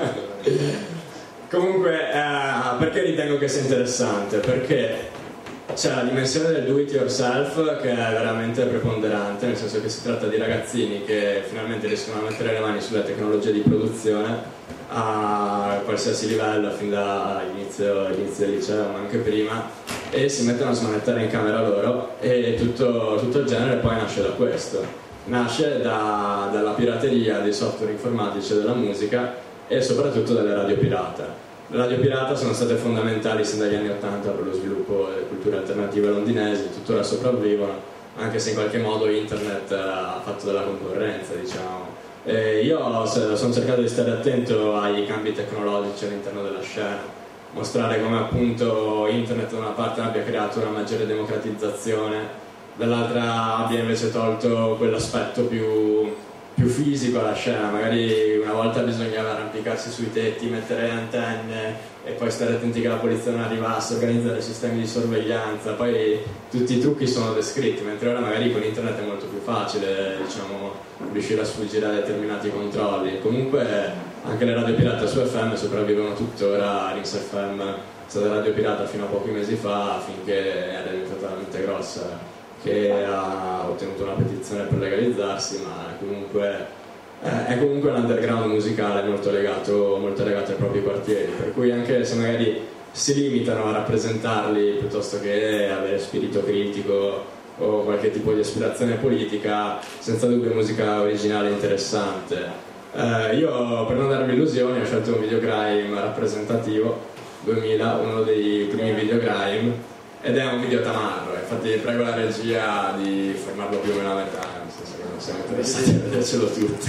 Comunque, eh, perché ritengo che sia interessante? Perché c'è la dimensione del do it yourself che è veramente preponderante, nel senso che si tratta di ragazzini che finalmente riescono a mettere le mani sulle tecnologie di produzione a qualsiasi livello, fin dall'inizio inizio del liceo ma anche prima, e si mettono a smanettare in camera loro, e tutto, tutto il genere poi nasce da questo, nasce da, dalla pirateria dei software informatici e della musica, e soprattutto dalle radio pirata. Le radio pirata sono state fondamentali sin dagli anni ottanta per lo sviluppo delle culture alternative londinesi, tuttora sopravvivono, anche se in qualche modo internet ha fatto della concorrenza, diciamo. E io sono cercato di stare attento ai cambi tecnologici all'interno della scena, mostrare come appunto internet da una parte abbia creato una maggiore democratizzazione, dall'altra abbia invece tolto quell'aspetto più, più fisico alla scena. Magari una volta bisognava arrampicarsi sui tetti, mettere antenne e poi stare attenti che la polizia non arrivasse, organizzare sistemi di sorveglianza, poi tutti i trucchi sono descritti, mentre ora magari con internet è molto più facile, diciamo, riuscire a sfuggire a determinati controlli. Comunque anche le radio pirata su F M sopravvivono tuttora. Rinks F M è stata radio pirata fino a pochi mesi fa, finché era diventata talmente grossa che ha ottenuto una petizione per legalizzarsi, ma comunque è comunque un underground musicale molto legato, molto legato ai propri quartieri, per cui anche se magari si limitano a rappresentarli piuttosto che avere spirito critico o qualche tipo di aspirazione politica, senza dubbio è musica originale e interessante. Eh, io, per non darmi illusioni, ho scelto un videocrime rappresentativo, duemila, uno dei primi videocrime, ed è un video tamarro. Infatti prego la regia di fermarlo più o meno a metà, nel senso che non siamo interessati a vedercelo tutti.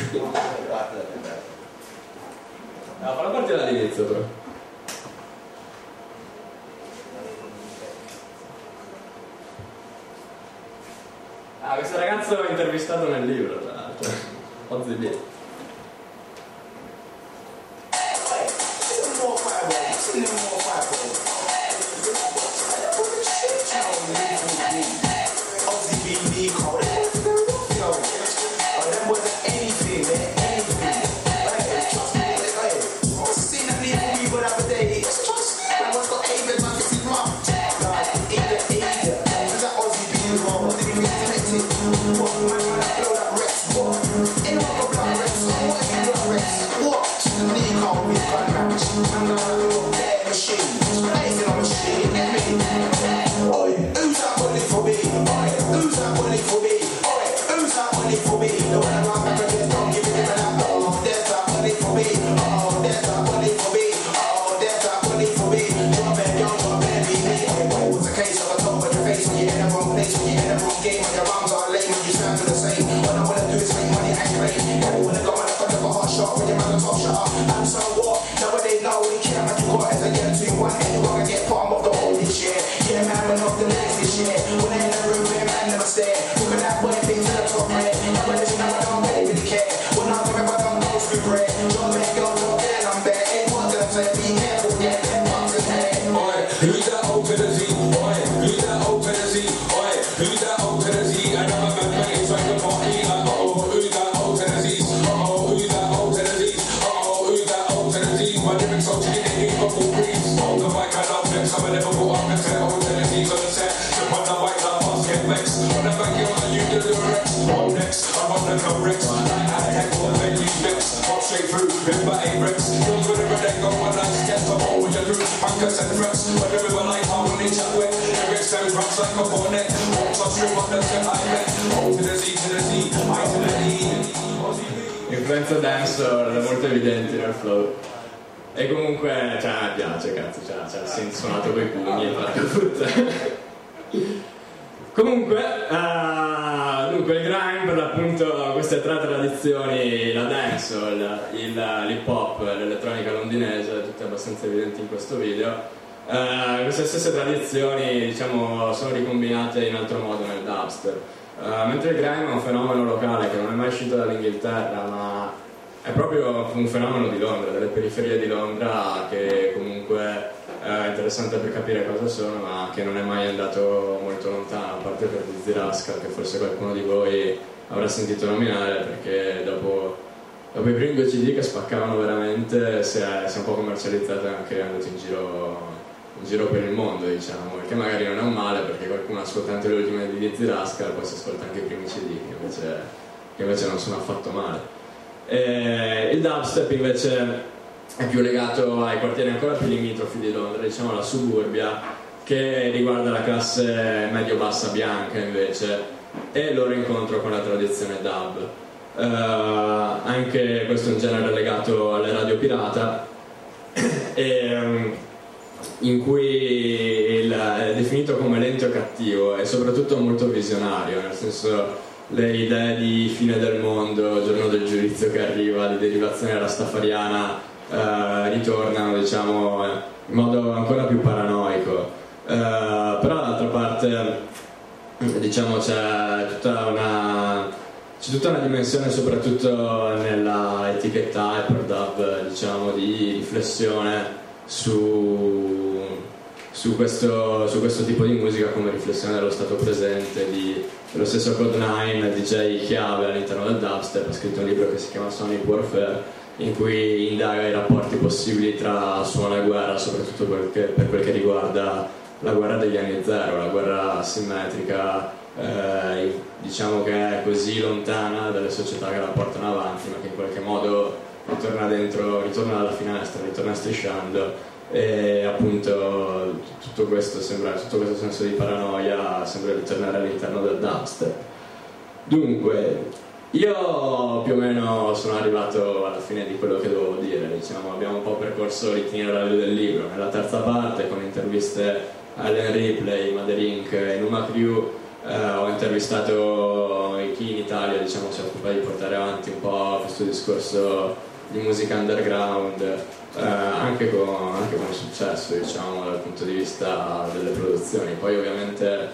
No, fa la parte dall'inizio però. Ah, questo ragazzo l'ho intervistato nel libro, tra l'altro. Ozzy B. Influenza dancehall molto evidenti nel flow. E comunque, cioè, mi piace, cazzo, cioè, cioè il synth suonato coi pugni e porca puttana. Comunque, uh, dunque il grime, per l'appunto, queste tre tradizioni, la dancehall, il, l'hip hop, l'elettronica londinese, tutte abbastanza evidenti in questo video. Uh, queste stesse tradizioni, diciamo, sono ricombinate in altro modo nel dubstep. Uh, mentre il grime è un fenomeno locale che non è mai uscito dall'Inghilterra, ma è proprio un fenomeno di Londra, delle periferie di Londra, che comunque è interessante per capire cosa sono, ma che non è mai andato molto lontano, a parte per Dizzy Rascal, che forse qualcuno di voi avrà sentito nominare, perché dopo, dopo i primi due C D che spaccavano veramente si è, si è un po' commercializzato anche andando in giro in giro per il mondo, diciamo, che magari non è un male, perché qualcuno ascolta anche le ultime di Dizzy Rascal, poi si ascolta anche i primi C D, che invece, che invece non sono affatto male. E il dubstep invece è più legato ai quartieri ancora più limitrofi di Londra, diciamo alla suburbia, che riguarda la classe medio-bassa bianca invece, e il loro incontro con la tradizione dub. Uh, anche questo è un genere legato alle radio pirata e, um, in cui il, è definito come lento e cattivo e soprattutto molto visionario, nel senso le idee di fine del mondo, giorno del giudizio che arriva, di derivazione rastafariana uh, ritornano, diciamo, in modo ancora più paranoico. Uh, però d'altra parte, diciamo, c'è tutta una c'è tutta una dimensione, soprattutto nella etichetta hyperdub, diciamo, di riflessione su, su, questo, su questo tipo di musica come riflessione dello stato presente, di, dello stesso Code nine, D J chiave all'interno del dubstep. Ha scritto un libro che si chiama Sonic Warfare, in cui indaga i rapporti possibili tra suono e guerra, soprattutto perché, per quel che riguarda la guerra degli anni zero, la guerra asimmetrica, eh, diciamo che è così lontana dalle società che la portano avanti, ma che in qualche modo ritorna dentro, ritorna dalla finestra, ritorna strisciando, e appunto tutto questo sembra, tutto questo senso di paranoia sembra ritornare all'interno del dubstep. Dunque, io più o meno sono arrivato alla fine di quello che dovevo dire, diciamo, abbiamo un po' percorso l'itinerario del libro. Nella terza parte, con interviste a Ellen Ripley, Mother Incorporated e Numa Crew, eh, ho intervistato chi in Italia, diciamo, si occupa di portare avanti un po' questo discorso di musica underground, eh, anche, con, anche con successo, diciamo, dal punto di vista delle produzioni. Poi ovviamente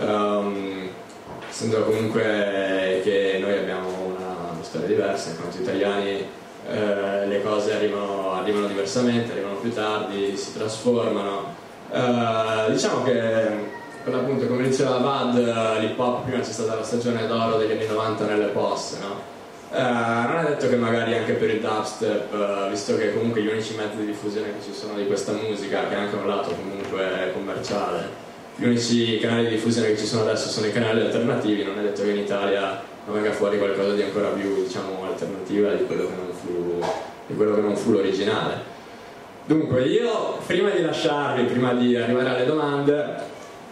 um, essendo comunque che noi abbiamo una, una storia diversa, in quanto italiani, eh, le cose arrivano, arrivano diversamente, arrivano più tardi, si trasformano. Eh, diciamo che, per l'appunto, come diceva Bud, l'hip hop prima c'è stata la stagione d'oro degli anni novanta nelle poste, no? Eh, non è detto che magari anche per il dubstep, eh, visto che comunque gli unici mezzi di diffusione che ci sono di questa musica, che è anche un lato comunque commerciale, gli unici canali di diffusione che ci sono adesso sono i canali alternativi, non è detto che in Italia non venga fuori qualcosa di ancora più, diciamo, alternativa di quello che non fu, di quello che non fu l'originale. Dunque, io prima di lasciarvi, prima di arrivare alle domande,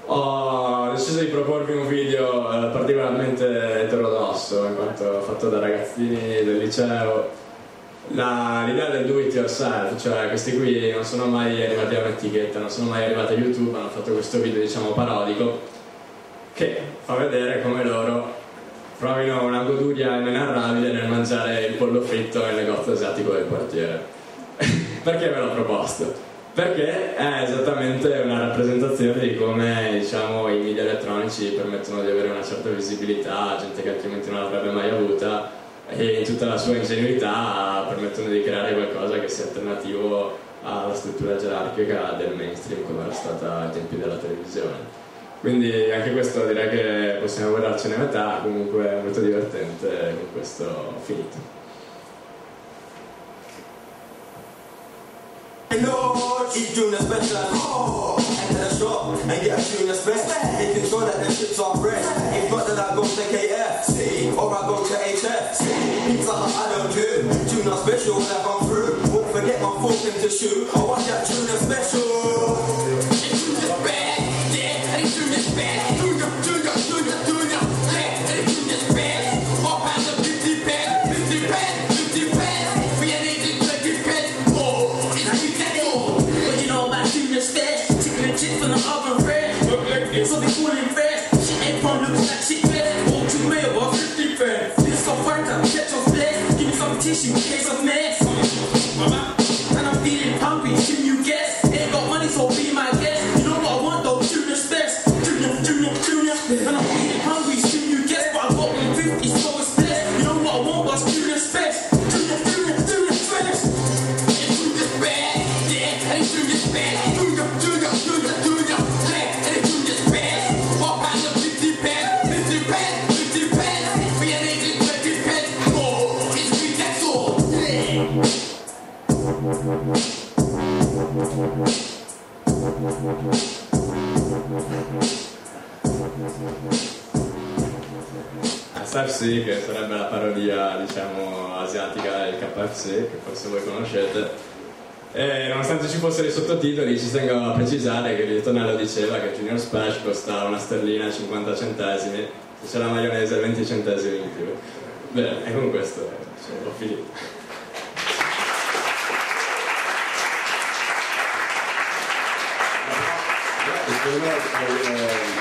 ho deciso di proporvi un video eh, particolarmente eterodosso, in quanto fatto da ragazzini del liceo. La, l'idea del do it yourself, cioè questi qui non sono mai arrivati a un'etichetta, non sono mai arrivati a YouTube, hanno fatto questo video, diciamo, parodico, che fa vedere come loro provino una goduria inenarrabile nel mangiare il pollo fritto nel negozio asiatico del quartiere. Perché ve l'ho proposto? Perché è esattamente una rappresentazione di come, diciamo, i media elettronici permettono di avere una certa visibilità a gente che altrimenti non l'avrebbe mai avuta, e in tutta la sua ingenuità permettono di creare qualcosa che sia alternativo alla struttura gerarchica del mainstream come era stata ai tempi della televisione. Quindi anche questo direi che possiamo guardarcene a metà, comunque è molto divertente. Con questo ho finito. Lord, he's doing the special. Oh, enter the shop and get a tuna special. Making sure that the chips are fresh. If not, then I go to K F C or I go to H F C. Pizza Hut, I don't do. Tuna special when I come through. Won't forget my fork and tissue. I want that tuna special. It's tuna bad, yeah, and it's tuna bad. Tuna, tuna, tuna, tuna, yeah, and it's tuna bad. Four pounds of fifty pence, fifty pence, fifty pence. We ain't eating twenty pence. Oh, it's what you know about tuna stash? Chicken and chips from the oven red. So be cool and fast. Shit ain't fun, looks like shit fast. Oh, two mail, or fifty pence. This some Fanta, catch your flash. Give me some tissue, case of mess. And I'm feeling hungry, can you guess? Ain't got money, so be my guest. You know what I want though, tuna stash. Tuna, tuna, tuna. And I'm feeling hungry, can you guess? But I got one fifty, so it's blessed. You know what I want, but tuna stash. Tuna, tuna, tuna, stash. It's tuna bad. And it's doing this bad. Doing up, doing up, doing up, doing up. And it's doing this bad. Four pounds of fifty pence, fifty pence, fifty pence. We ain't eating twenty pence. Oh, it's me, that's all. Yeah. S F C, che sarebbe la parodia, diciamo, asiatica del K F C, che forse voi conoscete. E nonostante ci fossero i sottotitoli, ci tengo a precisare che il ritornello diceva che Junior Splash costa una sterlina e cinquanta centesimi, se c'è la maionese venti centesimi in più. Bene, e con questo ho finito. Secondo me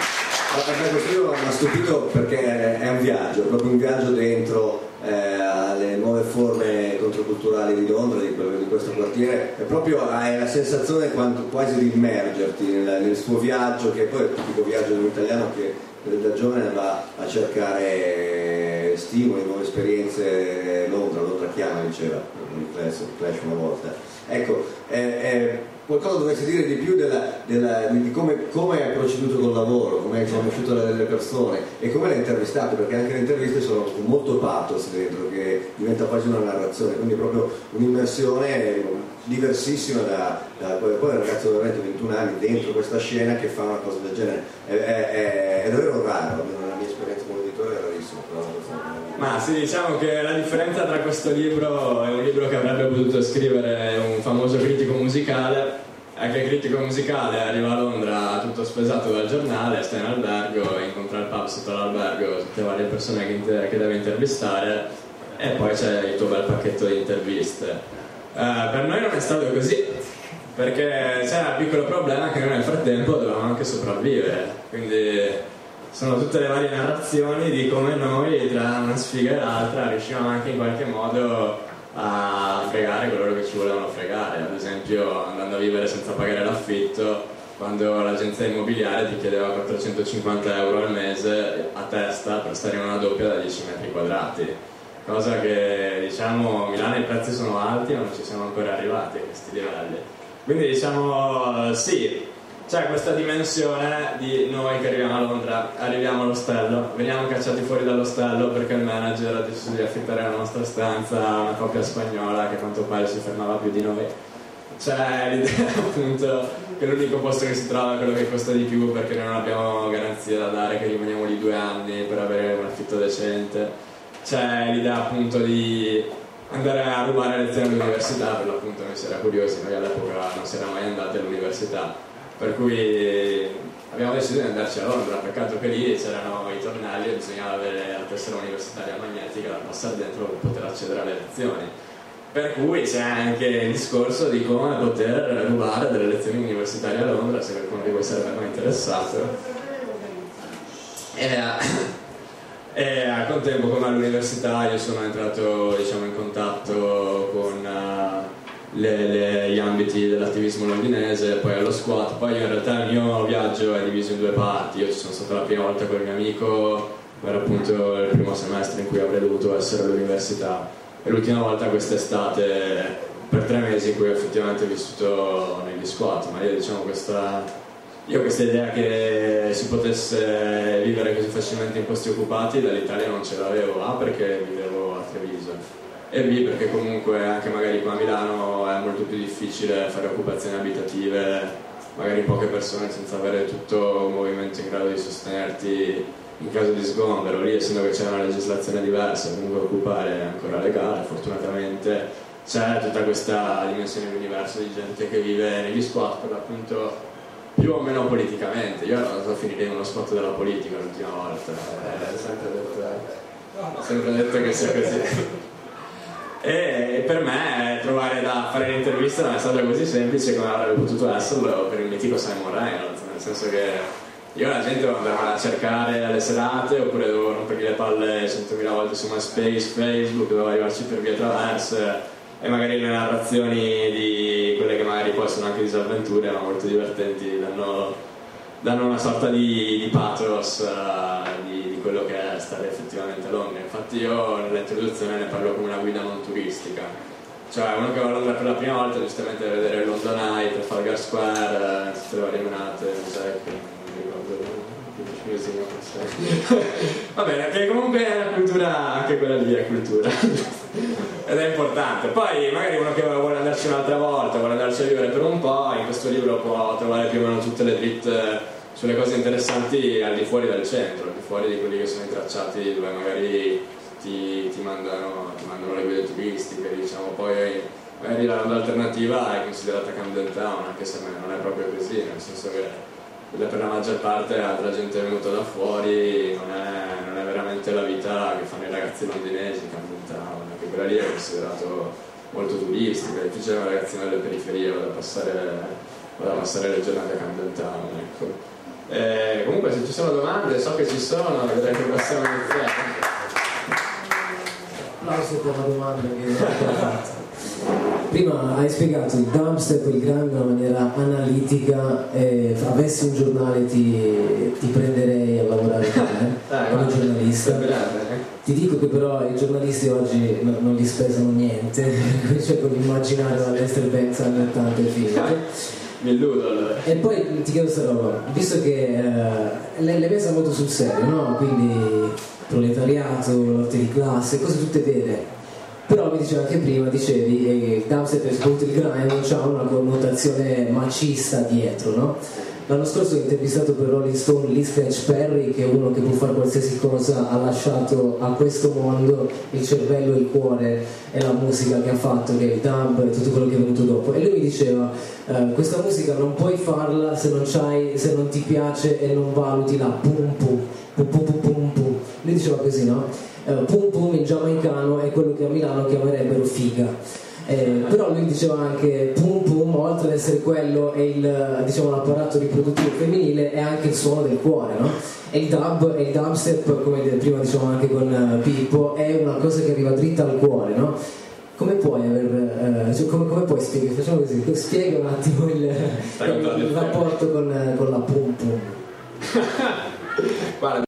eh, questo libro mi ha stupito perché è un viaggio, è proprio un viaggio dentro eh, alle nuove forme controculturali di Londra, di, di questo quartiere, e proprio hai la sensazione quanto, quasi di immergerti nel, nel suo viaggio, che poi è il tipico viaggio di un italiano che da giovane va a cercare stimoli, nuove esperienze. Londra, Londra chiama, diceva Clash una volta. Ecco, è, è qualcosa dovresti dire di più della, della, di come, come hai proceduto col lavoro, come hai conosciuto le, le persone e come l'hai intervistato, perché anche le interviste sono con molto pathos dentro, che diventa quasi una narrazione, quindi proprio un'immersione diversissima da, da poi un ragazzo veramente ventuno anni dentro questa scena che fa una cosa del genere. È, è, è, è davvero raro, nella mia esperienza come editore è rarissimo. Ma sì, diciamo che la differenza tra questo libro e un libro che avrebbe potuto scrivere un famoso critico musicale è che il critico musicale arriva a Londra tutto spesato dal giornale, sta in albergo, incontra il pub sotto l'albergo tutte le varie persone che, inter- che deve intervistare e poi c'è il tuo bel pacchetto di interviste. Uh, per noi non è stato così, perché c'era il piccolo problema che noi nel frattempo dovevamo anche sopravvivere, quindi sono tutte le varie narrazioni di come noi tra una sfiga e l'altra riuscivamo anche in qualche modo a fregare coloro che ci volevano fregare, ad esempio andando a vivere senza pagare l'affitto quando l'agenzia immobiliare ti chiedeva quattrocentocinquanta euro al mese a testa per stare in una doppia da dieci metri quadrati, cosa che, diciamo, a Milano i prezzi sono alti ma non ci siamo ancora arrivati a questi livelli. Quindi, diciamo, sì, c'è questa dimensione di noi che arriviamo a Londra, arriviamo all'ostello, veniamo cacciati fuori dall'ostello perché il manager ha deciso di affittare la nostra stanza a una coppia spagnola che a quanto pare si fermava più di noi. C'è l'idea appunto che l'unico posto che si trova è quello che costa di più perché noi non abbiamo garanzie da dare che rimaniamo lì due anni per avere un affitto decente. C'è l'idea appunto di andare a rubare lezioni all'università, per l'appunto noi si era curiosi, noi all'epoca non si era mai andati all'università. Per cui abbiamo deciso di andarci a Londra, peccato che lì c'erano i tornelli e bisognava avere la tessera universitaria magnetica da passare dentro per poter accedere alle lezioni. Per cui c'è anche il discorso di come poter rubare delle lezioni universitarie a Londra, se qualcuno di voi sarebbe mai interessato. E, e al contempo, come all'università, io sono entrato, diciamo, in contatto con uh, Le, le, gli ambiti dell'attivismo londinese, poi allo squat. Poi in realtà il mio viaggio è diviso in due parti. Io ci sono stato la prima volta con il mio amico, era appunto il primo semestre in cui avrei dovuto essere all'università, e l'ultima volta quest'estate per tre mesi in cui ho effettivamente vissuto negli squat. Ma io, diciamo, questa io questa idea che si potesse vivere così facilmente in posti occupati dall'Italia non ce l'avevo, A perché vivevo a Treviso e B perché comunque anche magari qua a Milano è molto più difficile fare occupazioni abitative, magari poche persone senza avere tutto un movimento in grado di sostenerti in caso di sgombero. Lì, essendo che c'è una legislazione diversa, comunque occupare è ancora legale, fortunatamente c'è tutta questa dimensione dell'universo di gente che vive negli squat, per l'appunto più o meno politicamente. Io ero andato a finire in uno spot della politica l'ultima volta, eh, sempre detto, sempre detto che sia così. E per me trovare da fare l'intervista non è stato così semplice come avrebbe potuto esserlo per il mitico Simon Reynolds, nel senso che io la gente devo andare a cercare alle serate, oppure devo rompergli le palle centomila volte su MySpace, Facebook, devo arrivarci per vie traverse, e magari le narrazioni di quelle che magari poi sono anche disavventure ma molto divertenti danno, danno una sorta di, di pathos uh, di, di quello che è stare effettivamente a Londra. Infatti io nell'introduzione ne parlo come una guida non turistica, cioè uno che va a Londra per la prima volta giustamente deve vedere il London Eye, Trafalgar Square, tutte le varie menate, va bene, che comunque è una cultura, anche quella lì è cultura ed è importante. Poi magari uno che vuole andarci un'altra volta, vuole andarci a vivere per un po', in questo libro può trovare più o meno tutte le dritte sulle cose interessanti al di fuori del centro, al di fuori di quelli che sono i tracciati dove magari ti, ti, mandano, ti mandano le guide turistiche, diciamo. Poi magari la roba alternativa è considerata Camden Town, anche se non è proprio così, nel senso che per la maggior parte altra gente è venuta da fuori, non è, non è veramente la vita che fanno i ragazzi londinesi, Camden Town, anche quella lì è considerato molto turistica, è difficile una ragazzina delle periferie vada a passare, vada a passare le giornate a Camden Town, ecco. Eh, comunque se ci sono domande, so che ci sono, direi che possiamo iniziare. Applauso per la domanda che hai fatto. Prima hai spiegato il dubstep, il grime in una maniera analitica, e se avessi un giornale ti, ti prenderei a lavorare con me, Dai, come giornalista. eh. Ti dico che però i giornalisti oggi no, non gli spesano niente, cioè con l'immaginario dall'Ester Banks anni ottanta e film. Mi illudo allora. E poi ti chiedo questa roba, visto che eh, lei le pensa molto sul serio, no? Quindi proletariato, lotte di classe, cose tutte vere. Però mi diceva anche prima, dicevi, eh, il dubstep e soprattutto il grime non c'ha una connotazione macista dietro, no? L'anno scorso ho intervistato per Rolling Stone Lee Scratch Perry, che è uno che può fare qualsiasi cosa, ha lasciato a questo mondo il cervello e il cuore e la musica che ha fatto, che è il dub e tutto quello che è venuto dopo. E lui mi diceva, eh, questa musica non puoi farla se non, c'hai, se non ti piace e non valuti la pum pum, pum pum pum pum pum. Lui diceva così, no? Uh, pum pum in giamaicano è quello che a Milano chiamerebbero figa, eh, però lui diceva anche pum pum, oltre ad essere quello è il, diciamo, l'apparato riproduttivo femminile, è anche il suono del cuore, no? E il dub e il dubstep, come prima dicevamo anche con uh, Pippo, è una cosa che arriva dritta al cuore, no? Come puoi aver, uh, cioè, come, come puoi spiegare, facciamo così, spiega un attimo il, il, il rapporto con, con la pum pum. Guarda,